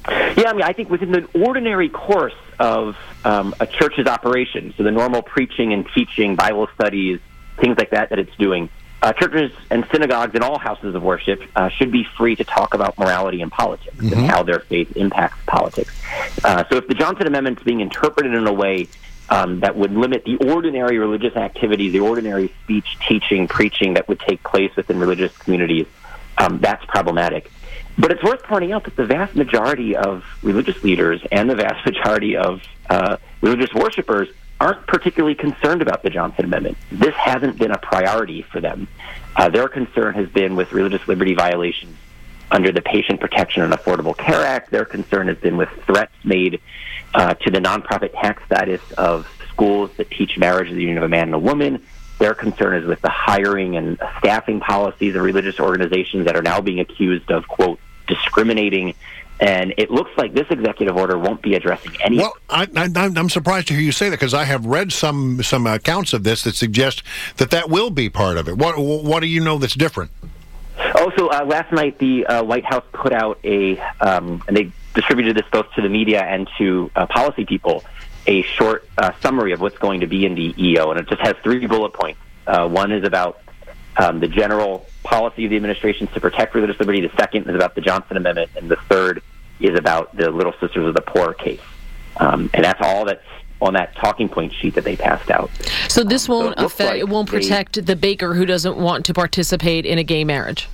Yeah, I mean, I think within the ordinary course of um, a church's operation, so the normal preaching and teaching, Bible studies, things like that that it's doing, uh, churches and synagogues and all houses of worship uh, should be free to talk about morality and politics mm-hmm. and how their faith impacts politics. Uh, so if the Johnson Amendment is being interpreted in a way um, that would limit the ordinary religious activities, the ordinary speech, teaching, preaching that would take place within religious communities, um, that's problematic. But it's worth pointing out that the vast majority of religious leaders and the vast majority of uh, religious worshipers aren't particularly concerned about the Johnson Amendment. This hasn't been a priority for them. Uh, their concern has been with religious liberty violations under the Patient Protection and Affordable Care Act. Their concern has been with threats made uh, to the nonprofit tax status of schools that teach marriage as the union of a man and a woman. Their concern is with the hiring and staffing policies of religious organizations that are now being accused of, quote, discriminating. And it looks like this executive order won't be addressing any. Well, I, I, I'm surprised to hear you say that, because I have read some some accounts of this that suggest that that will be part of it. What what do you know that's different? Oh, so uh, last night the uh, White House put out a, um, and they distributed this both to the media and to uh, policy people, a short uh, summary of what's going to be in the E O, and it just has three bullet points. Uh, one is about um, the general policy of the administration to protect religious liberty. The second is about the Johnson Amendment, and the third is about the Little Sisters of the Poor case. Um, and that's all that's on that talking point sheet that they passed out. So this won't so it affect, like it won't protect they, the baker who doesn't want to participate in a gay marriage.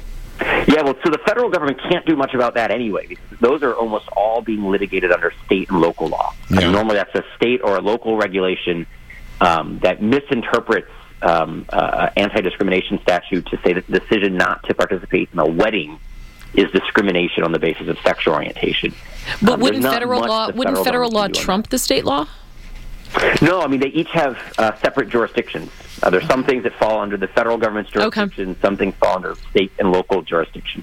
Yeah, well, so the federal government can't do much about that anyway, because those are almost all being litigated under state and local law. Yeah. And normally that's a state or a local regulation um, that misinterprets um, uh, anti-discrimination statute to say that the decision not to participate in a wedding is discrimination on the basis of sexual orientation. But um, wouldn't federal law wouldn't federal, federal law trump the state law? No, I mean, they each have uh, separate jurisdictions. Uh, there's some things that fall under the federal government's jurisdiction, okay. Some things fall under state and local jurisdiction.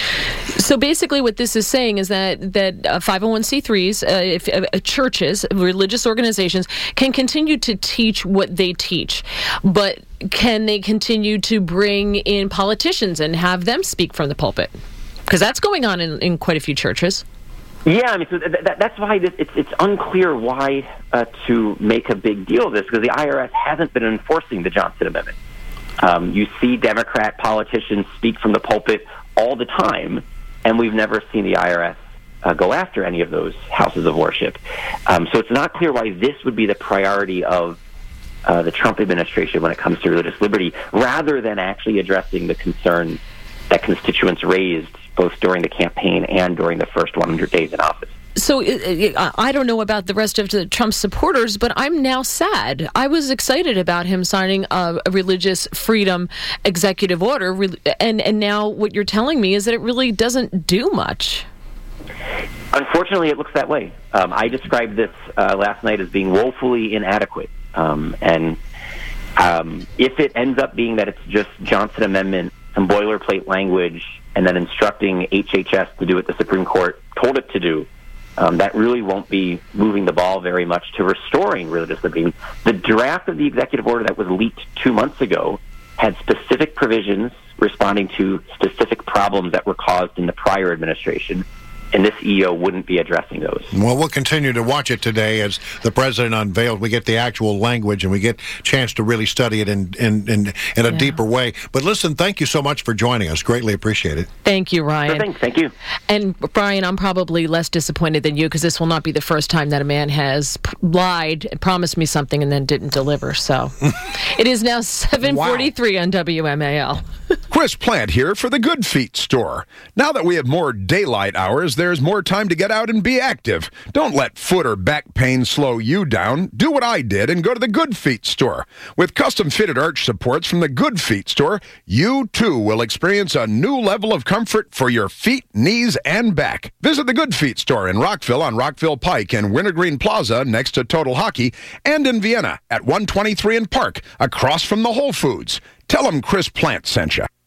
So basically what this is saying is that, that uh, five oh one c threes, uh, if, uh, churches, religious organizations, can continue to teach what they teach, but can they continue to bring in politicians and have them speak from the pulpit? Because that's going on in, in quite a few churches. Yeah, I mean, so th- th- that's why this, it's, it's unclear why uh, to make a big deal of this, because the I R S hasn't been enforcing the Johnson Amendment. Um, you see Democrat politicians speak from the pulpit all the time, and we've never seen the I R S uh, go after any of those houses of worship. Um, so it's not clear why this would be the priority of uh, the Trump administration when it comes to religious liberty, rather than actually addressing the concerns that constituents raised both during the campaign and during the first one hundred days in office. So uh, I don't know about the rest of the Trump supporters, but I'm now sad. I was excited about him signing a, a religious freedom executive order, and, and now what you're telling me is that it really doesn't do much. Unfortunately, it looks that way. Um, I described this uh, last night as being woefully inadequate. Um, and um, if it ends up being that it's just Johnson Amendment, some boilerplate language, and then instructing H H S to do what the Supreme Court told it to do, um, that really won't be moving the ball very much to restoring religious liberty. The draft of the executive order that was leaked two months ago had specific provisions responding to specific problems that were caused in the prior administration, and this E O wouldn't be addressing those. Well, we'll continue to watch it today as the president unveils. We get the actual language, and we get a chance to really study it in in, in, in a yeah. deeper way. But listen, thank you so much for joining us. Greatly appreciate it. Thank you, Ryan. Sure thing. Thank you. And, Brian, I'm probably less disappointed than you, because this will not be the first time that a man has p- lied, promised me something, and then didn't deliver. So it is now seven forty-three wow. on W M A L. Chris Plant here for the Good Feet store. Now that we have more daylight hours, there's more time to get out and be active. Don't let foot or back pain slow you down. Do what I did and go to the Good Feet store. With custom-fitted arch supports from the Good Feet store, you too will experience a new level of comfort for your feet, knees, and back. Visit the Good Feet store in Rockville on Rockville Pike and Wintergreen Plaza next to Total Hockey, and in Vienna at one twenty-three and Park across from the Whole Foods. Tell them Chris Plant sent you.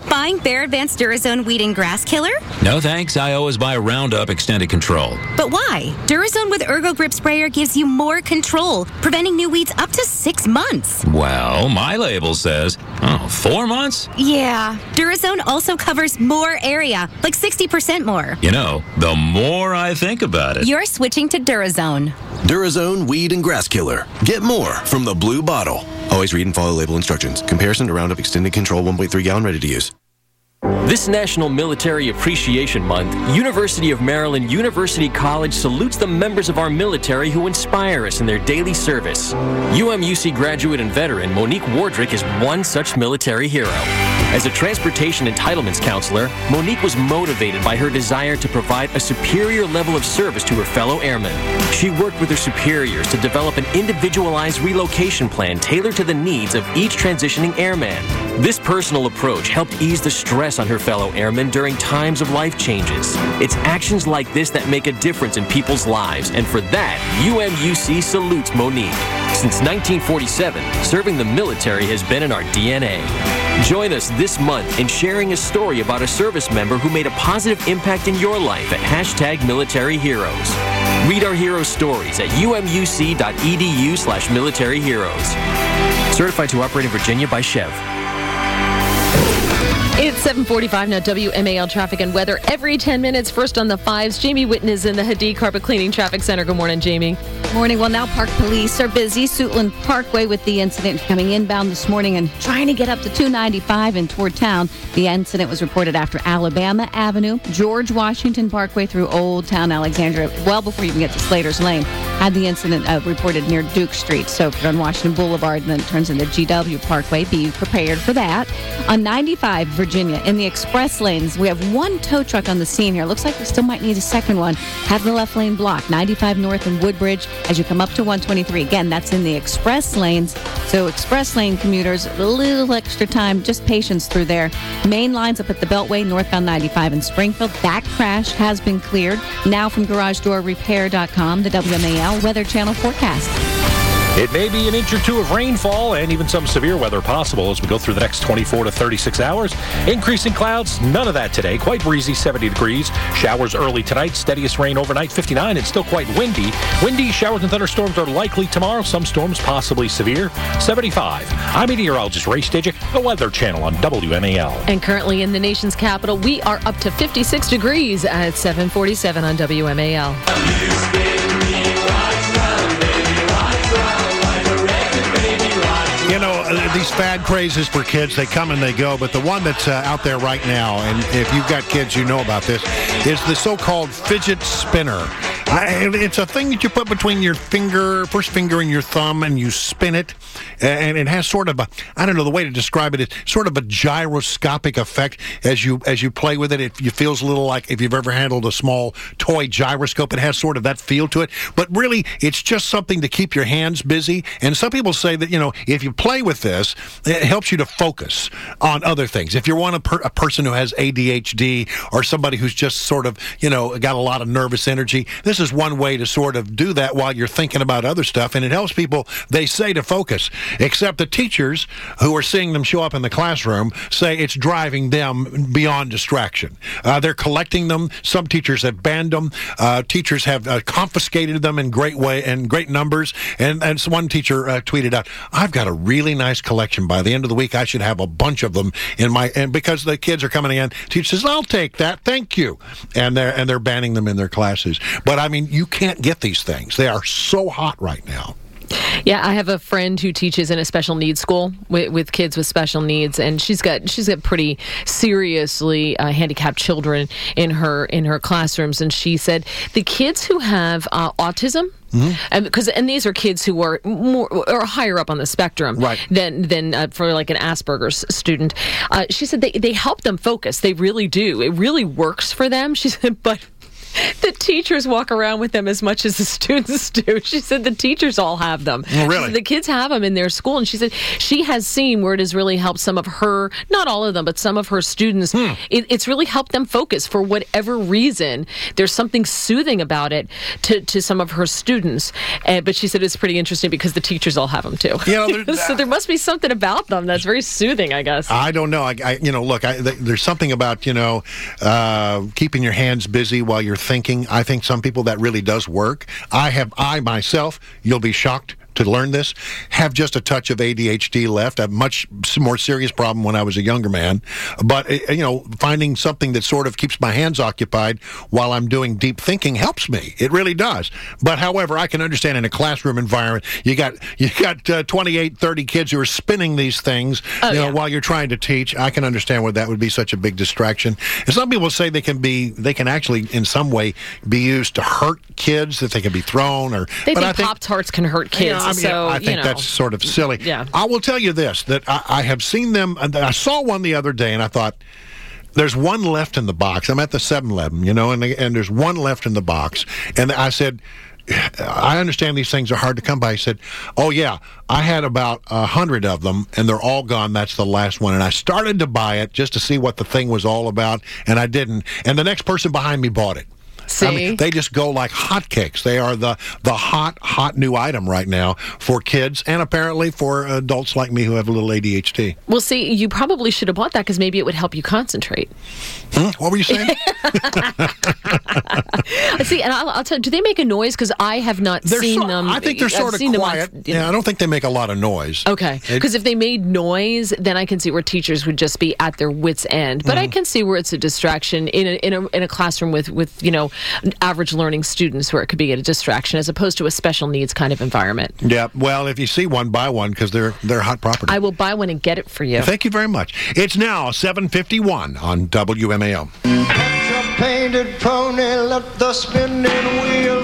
Buying Bear Advanced Durazone Weed and Grass Killer? No thanks, I always buy Roundup Extended Control. But why? Durazone with Ergo Grip Sprayer gives you more control, preventing new weeds up to six months. Well, my label says, oh, four months? Yeah, Durazone also covers more area, like sixty percent more. You know, the more I think about it. You're switching to Durazone. Durazone Weed and Grass Killer. Get more from the blue bottle. Always read and follow label instructions. Comparison to Roundup Extended Control one point three gallon ready to use. This National Military Appreciation Month, University of Maryland University College salutes the members of our military who inspire us in their daily service. U M U C graduate and veteran Monique Wardrick is one such military hero. As a transportation entitlements counselor, Monique was motivated by her desire to provide a superior level of service to her fellow airmen. She worked with her superiors to develop an individualized relocation plan tailored to the needs of each transitioning airman. This personal approach helped ease the stress on her fellow airmen during times of life changes. It's actions like this that make a difference in people's lives, and for that, U M U C salutes Monique. Since nineteen forty-seven, serving the military has been in our D N A. Join us this month in sharing a story about a service member who made a positive impact in your life at hashtag Military Heroes. Read our hero stories at umuc.edu slash military heroes. Certified to operate in Virginia by Chev. It's seven forty-five now, W M A L traffic and weather every ten minutes. First on the fives, Jamie Witten is in the Hadid Carpet Cleaning Traffic Center. Good morning, Jamie. Morning. Well, now Park Police are busy. Suitland Parkway with the incident coming inbound this morning and trying to get up to two ninety-five and toward town. The incident was reported after Alabama Avenue, George Washington Parkway through Old Town Alexandria, well before you even get to Slater's Lane. Had the incident uh, reported near Duke Street. So if you're on Washington Boulevard and then it turns into G W Parkway, be prepared for that. On ninety-five, Virginia, in the express lanes, we have one tow truck on the scene here. Looks like we still might need a second one. Have the left lane blocked. ninety-five north and Woodbridge as you come up to one twenty-three. Again, that's in the express lanes. So express lane commuters, a little extra time, just patience through there. Main lines up at the Beltway, northbound ninety-five in Springfield. That crash has been cleared. Now from garage door repair dot com, the W M A L Weather Channel forecast. It may be an inch or two of rainfall and even some severe weather possible as we go through the next twenty-four to thirty-six hours. Increasing clouds, none of that today. Quite breezy, seventy degrees. Showers early tonight, steadiest rain overnight, fifty-nine, and still quite windy. Windy showers and thunderstorms are likely tomorrow. Some storms possibly severe, seventy-five. I'm meteorologist Ray Stidgick, the Weather Channel on W M A L. And currently in the nation's capital, we are up to fifty-six degrees at seven forty-seven on W M A L. You know, uh, these fad crazes for kids, they come and they go, but the one that's uh, out there right now, and if you've got kids, you know about this, is the so-called fidget spinner. I, it's a thing that you put between your finger, first finger and your thumb, and you spin it, and it has sort of a, I don't know, the way to describe it is sort of a gyroscopic effect as you as you play with it. It, it feels a little like if you've ever handled a small toy gyroscope. It has sort of that feel to it, but really, it's just something to keep your hands busy, and some people say that, you know, if you play with this, it helps you to focus on other things. If you're one a, per, a person who has A D H D or somebody who's just sort of, you know, got a lot of nervous energy, this is one way to sort of do that while you're thinking about other stuff, and it helps people, they say, to focus. Except the teachers who are seeing them show up in the classroom say it's driving them beyond distraction. Uh, they're collecting them. Some teachers have banned them. Uh, teachers have uh, confiscated them in great way and great numbers. And, and one teacher uh, tweeted out, "I've got a really nice collection. By the end of the week, I should have a bunch of them in my." And because the kids are coming in, teacher says, "I'll take that, thank you." And they're and they're banning them in their classes. But I mean, you can't get these things. They are so hot right now. Yeah, I have a friend who teaches in a special needs school with, with kids with special needs, and she's got she's got pretty seriously uh, handicapped children in her in her classrooms. And she said the kids who have uh, autism. Mm-hmm. And because and these are kids who are more or higher up on the spectrum right. than than uh, for like an Asperger's student. Uh, she said they they help them focus. They really do. It really works for them. She said, but The teachers walk around with them as much as the students do. She said the teachers all have them. Oh, really? She said the kids have them in their school. And she said she has seen where it has really helped some of her, not all of them, but some of her students. Hmm. It, it's really helped them focus for whatever reason. There's something soothing about it to, to some of her students. Uh, but she said it's pretty interesting because the teachers all have them too. You know, so there must be something about them that's very soothing, I guess. I don't know. I, I you know, look, I, th- there's something about, you know, uh, keeping your hands busy while you're thinking. I think some people that really does work. I have, I myself, you'll be shocked to learn this, have just a touch of A D H D left. I have a much more serious problem when I was a younger man. But, you know, finding something that sort of keeps my hands occupied while I'm doing deep thinking helps me. It really does. But, however, I can understand in a classroom environment, you got you got uh, twenty-eight, thirty kids who are spinning these things oh, you know, yeah. while you're trying to teach. I can understand why that would be such a big distraction. And some people say they can be, they can actually, in some way, be used to hurt kids, that they can be thrown. Or They but think I think Pop-Tarts can hurt kids. You know, I mean, so, I think you know. that's sort of silly. Yeah. I will tell you this, that I, I have seen them, and I saw one the other day, and I thought, there's one left in the box. I'm at the seven eleven, you know, and, and there's one left in the box. And I said, I understand these things are hard to come by. He said, oh, yeah, I had about a hundred of them, and they're all gone. That's the last one. And I started to buy it just to see what the thing was all about, and I didn't. And the next person behind me bought it. See? I mean, they just go like hotcakes. They are the, the hot, hot new item right now for kids and apparently for adults like me who have a little A D H D. Well, see, you probably should have bought that because maybe it would help you concentrate. Hmm? What were you saying? See, and I'll, I'll tell you, do they make a noise? Because I have not they're seen so, them. I think they're I've sort of seen quiet. Them on, yeah, I don't think they make a lot of noise. Okay, because if they made noise, then I can see where teachers would just be at their wits' end. But mm. I can see where it's a distraction in a, in a in a classroom with with you know average learning students, where it could be a distraction as opposed to a special needs kind of environment. Yeah, well, if you see one, buy one because they're they're hot property. I will buy one and get it for you. Thank you very much. It's now seven fifty-one on W M A O. Painted pony, let the spinning wheel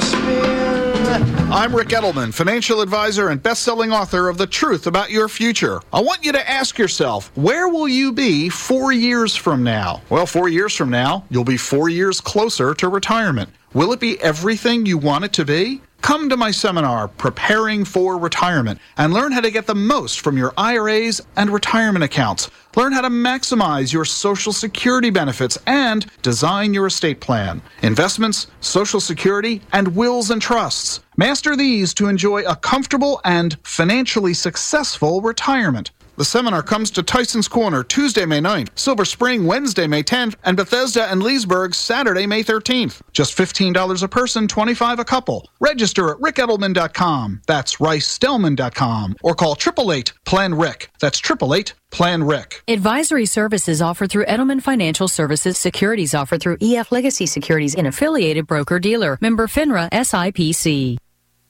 spin. I'm Rick Edelman, financial advisor and best-selling author of The Truth About Your Future. I want you to ask yourself, where will you be four years from now? Well, four years from now, you'll be four years closer to retirement. Will it be everything you want it to be? Come to my seminar, Preparing for Retirement, and learn how to get the most from your I R As and retirement accounts. Learn how to maximize your Social Security benefits and design your estate plan. Investments, Social Security, and wills and trusts. Master these to enjoy a comfortable and financially successful retirement. The seminar comes to Tyson's Corner Tuesday, May ninth, Silver Spring Wednesday, May tenth, and Bethesda and Leesburg Saturday, May thirteenth. Just fifteen dollars a person, twenty-five dollars a couple. Register at rick edelman dot com. That's rice stellman dot com. Or call eight eight eight, plan rick. That's eight eight eight, plan rick. Advisory services offered through Edelman Financial Services. Securities offered through E F Legacy Securities, an affiliated broker-dealer. Member FINRA S I P C.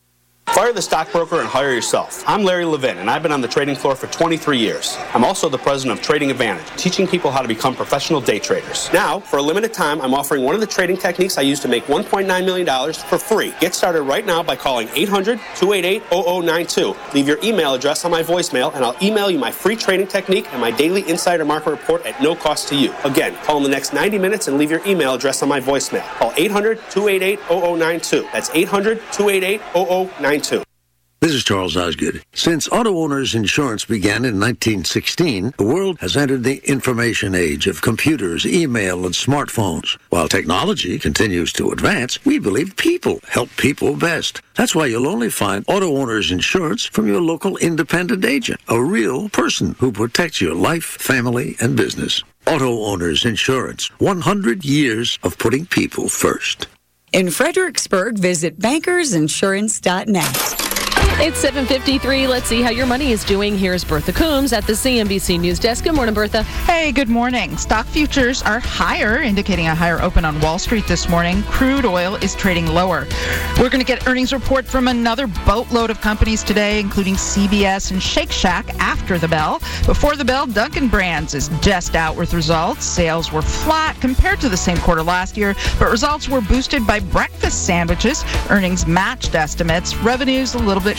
Fire the stockbroker and hire yourself. I'm Larry Levin, and I've been on the trading floor for twenty-three years. I'm also the president of Trading Advantage, teaching people how to become professional day traders. Now, for a limited time, I'm offering one of the trading techniques I use to make one point nine million dollars for free. Get started right now by calling eight hundred, two eight eight, zero zero nine two. Leave your email address on my voicemail, and I'll email you my free trading technique and my daily insider market report at no cost to you. Again, call in the next ninety minutes and leave your email address on my voicemail. Call eight hundred, two eight eight, zero zero nine two. That's eight hundred, two eight eight, zero zero nine two. This is Charles Osgood. Since auto owners insurance began in nineteen sixteen, the world has entered the information age of computers, email, and smartphones. While technology continues to advance, we believe people help people best. That's why you'll only find auto owners insurance from your local independent agent, a real person who protects your life, family, and business. Auto owners insurance, one hundred years of putting people first. In Fredericksburg, visit bankers insurance dot net. It's seven fifty-three. Let's see how your money is doing. Here's Bertha Coombs at the C N B C News Desk. Good morning, Bertha. Hey, good morning. Stock futures are higher, indicating a higher open on Wall Street this morning. Crude oil is trading lower. We're going to get earnings report from another boatload of companies today, including C B S and Shake Shack after the bell. Before the bell, Dunkin' Brands is just out with results. Sales were flat compared to the same quarter last year, but results were boosted by breakfast sandwiches. Earnings matched estimates. Revenues a little bit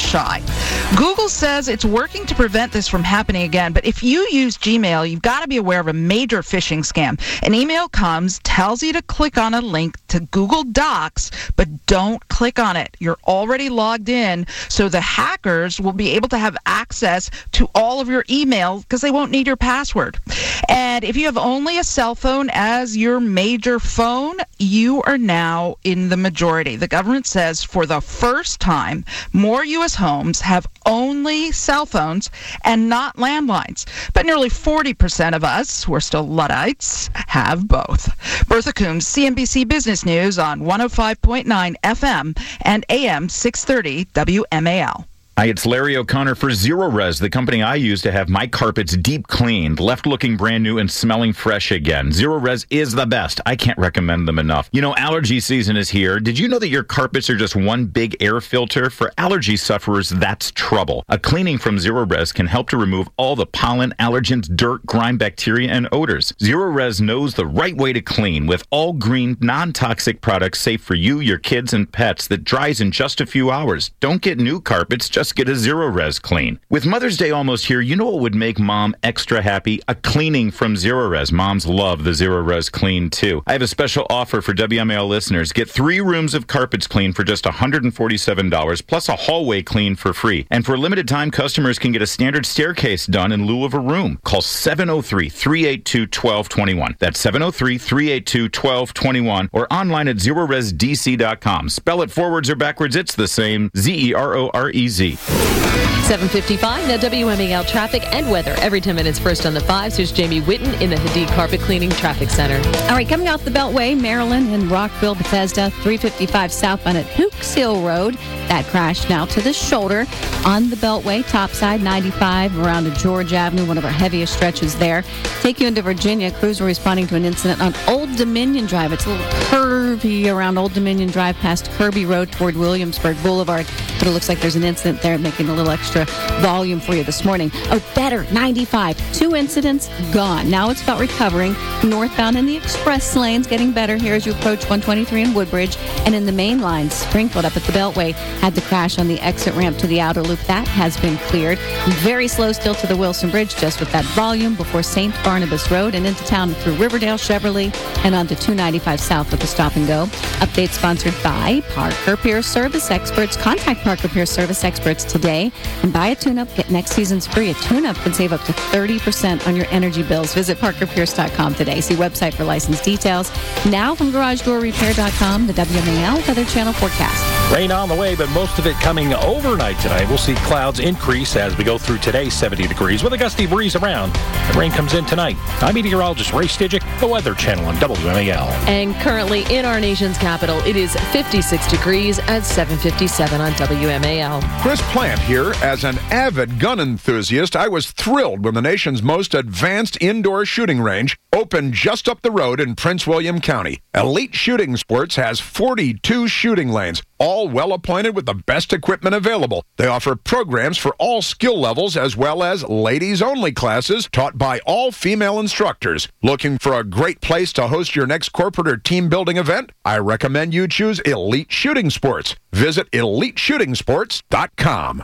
shy. Google says it's working to prevent this from happening again, but if you use Gmail, you've got to be aware of a major phishing scam. An email comes, tells you to click on a link to Google Docs, but don't click on it. You're already logged in, so the hackers will be able to have access to all of your emails because they won't need your password. And if you have only a cell phone as your major phone, you are now in the majority. The government says for the first time, more U S homes have only cell phones and not landlines. But nearly forty percent of us, who are still Luddites, have both. Bertha Coombs, C N B C Business News on one oh five point nine F M and A M six thirty W M A L. Hi, it's Larry O'Connor for Zero Res, the company I use to have my carpets deep cleaned, left looking brand new and smelling fresh again. Zero Res is the best. I can't recommend them enough. You know, allergy season is here. Did you know that your carpets are just one big air filter? For allergy sufferers, that's trouble. A cleaning from Zero Res can help to remove all the pollen, allergens, dirt, grime, bacteria, and odors. Zero Res knows the right way to clean with all green, non-toxic products safe for you, your kids, and pets that dries in just a few hours. Don't get new carpets, just get a Zero Res clean. With Mother's Day almost here, you know what would make Mom extra happy? A cleaning from Zero Res. Moms love the Zero Res clean too. I have a special offer for W M A L listeners. Get three rooms of carpets clean for just one hundred forty-seven dollars plus a hallway clean for free. And for a limited time, customers can get a standard staircase done in lieu of a room. Call seven oh three, three eight two, one two two one. That's seven oh three, three eight two, one two two one or online at zero res d c dot com. Spell it forwards or backwards, it's the same. Z E R O R E Z. seven fifty-five, now W M A L traffic and weather. Every ten minutes first on the fives. Here's Jamie Whitten in the Hadid Carpet Cleaning Traffic Center. All right, coming off the Beltway, Maryland and Rockville, Bethesda, three fifty-five southbound at Hooks Hill Road. That crash now to the shoulder on the Beltway, topside ninety-five around to George Avenue, one of our heaviest stretches there. Take you into Virginia. Crews were responding to an incident on Old Dominion Drive. It's a little curvy around Old Dominion Drive past Kirby Road toward Williamsburg Boulevard, but it looks like there's an incident there making a little extra volume for you this morning. Oh, better, ninety-five. Two incidents, gone. Now it's about recovering. Northbound in the express lanes, getting better here as you approach one twenty-three in Woodbridge. And in the main line, Springfield up at the Beltway had the crash on the exit ramp to the outer loop. That has been cleared. Very slow still to the Wilson Bridge, just with that volume before Saint Barnabas Road and into town through Riverdale, Chevrolet, and onto two ninety-five south with the stop and go. Update sponsored by Parker Pierce Service Experts. Contact Parker Pierce Service Experts today and buy a tune-up, get next season's free. A tune-up can save up to thirty percent on your energy bills. Visit parker pierce dot com today. See website for license details. Now from garage door repair dot com, the W M A L Weather Channel forecast. Rain on the way, but most of it coming overnight tonight. We'll see clouds increase as we go through today, seventy degrees, with a gusty breeze around. The rain comes in tonight. I'm meteorologist Ray Stidgick, the Weather Channel on W M A L. And currently in our nation's capital, it is fifty-six degrees at seven fifty-seven on W M A L. Chris Plant here. As an avid gun enthusiast, I was thrilled when the nation's most advanced indoor shooting range opened just up the road in Prince William County. Elite Shooting Sports has forty-two shooting lanes, all well appointed with the best equipment available. They offer programs for all skill levels as well as ladies-only classes taught by all female instructors. Looking for a great place to host your next corporate or team building event? I recommend you choose Elite Shooting Sports. Visit elite shooting sports dot com.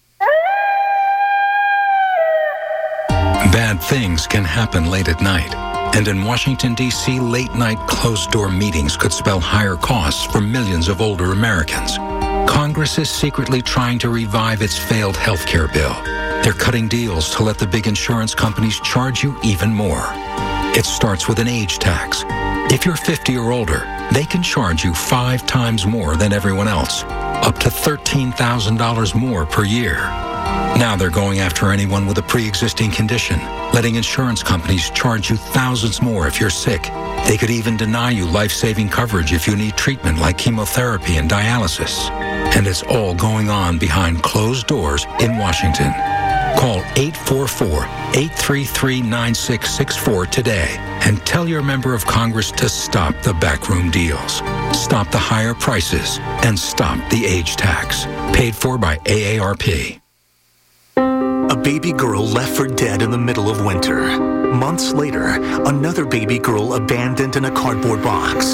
Bad things can happen late at night. And in Washington, D C, late-night closed-door meetings could spell higher costs for millions of older Americans. Congress is secretly trying to revive its failed health care bill. They're cutting deals to let the big insurance companies charge you even more. It starts with an age tax. If you're fifty or older, they can charge you five times more than everyone else, up to thirteen thousand dollars more per year. Now they're going after anyone with a pre-existing condition, letting insurance companies charge you thousands more if you're sick. They could even deny you life-saving coverage if you need treatment like chemotherapy and dialysis. And it's all going on behind closed doors in Washington. Call eight four four, eight three three, nine six six four today and tell your member of Congress to stop the backroom deals, stop the higher prices, and stop the age tax. Paid for by A A R P. A baby girl left for dead in the middle of winter. Months later, another baby girl abandoned in a cardboard box.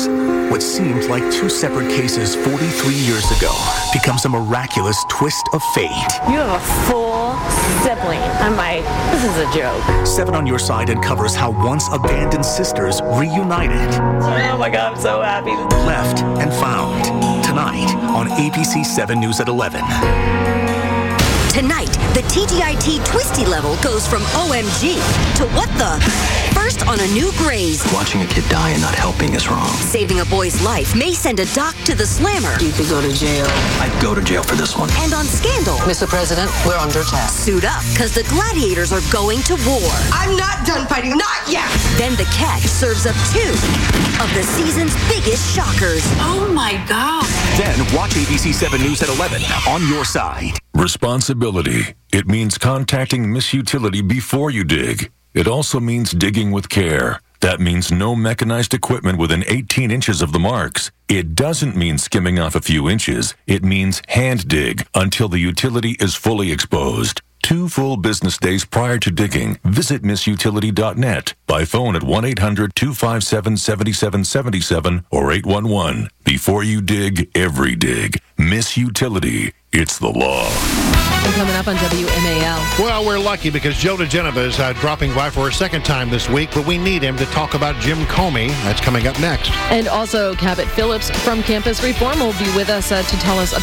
What seemed like two separate cases forty-three years ago becomes a miraculous twist of fate. You have a full sibling. I'm like, this is a joke. Seven on Your Side uncovers how once abandoned sisters reunited. Oh my God, I'm so happy. Left and Found. Tonight on A B C seven News at eleven. Tonight, the T G I T Twisty level goes from O M G to what the? First on a new Graze. Watching a kid die and not helping is wrong. Saving a boy's life may send a doc to the slammer. You could go to jail. I'd go to jail for this one. And on Scandal. Mister President, we're under attack. Suit up, because the gladiators are going to war. I'm not done fighting, not yet! Then the Catch serves up two of the season's biggest shockers. Oh my God. Then watch A B C seven News at eleven on Your Side. Responsibility. It means contacting Miss Utility before you dig. It also means digging with care. That means no mechanized equipment within eighteen inches of the marks. It doesn't mean skimming off a few inches. It means hand dig until the utility is fully exposed. Two full business days prior to digging, visit miss utility dot net. By phone at one eight hundred two five seven seven seven seven seven or eight one one. Before you dig, every dig. Miss Utility. It's the law. And coming up on W M A L. Well, we're lucky because Joe DeGenova is uh, dropping by for a second time this week, but we need him to talk about Jim Comey. That's coming up next. And also, Cabot Phillips from Campus Reform will be with us uh, to tell us about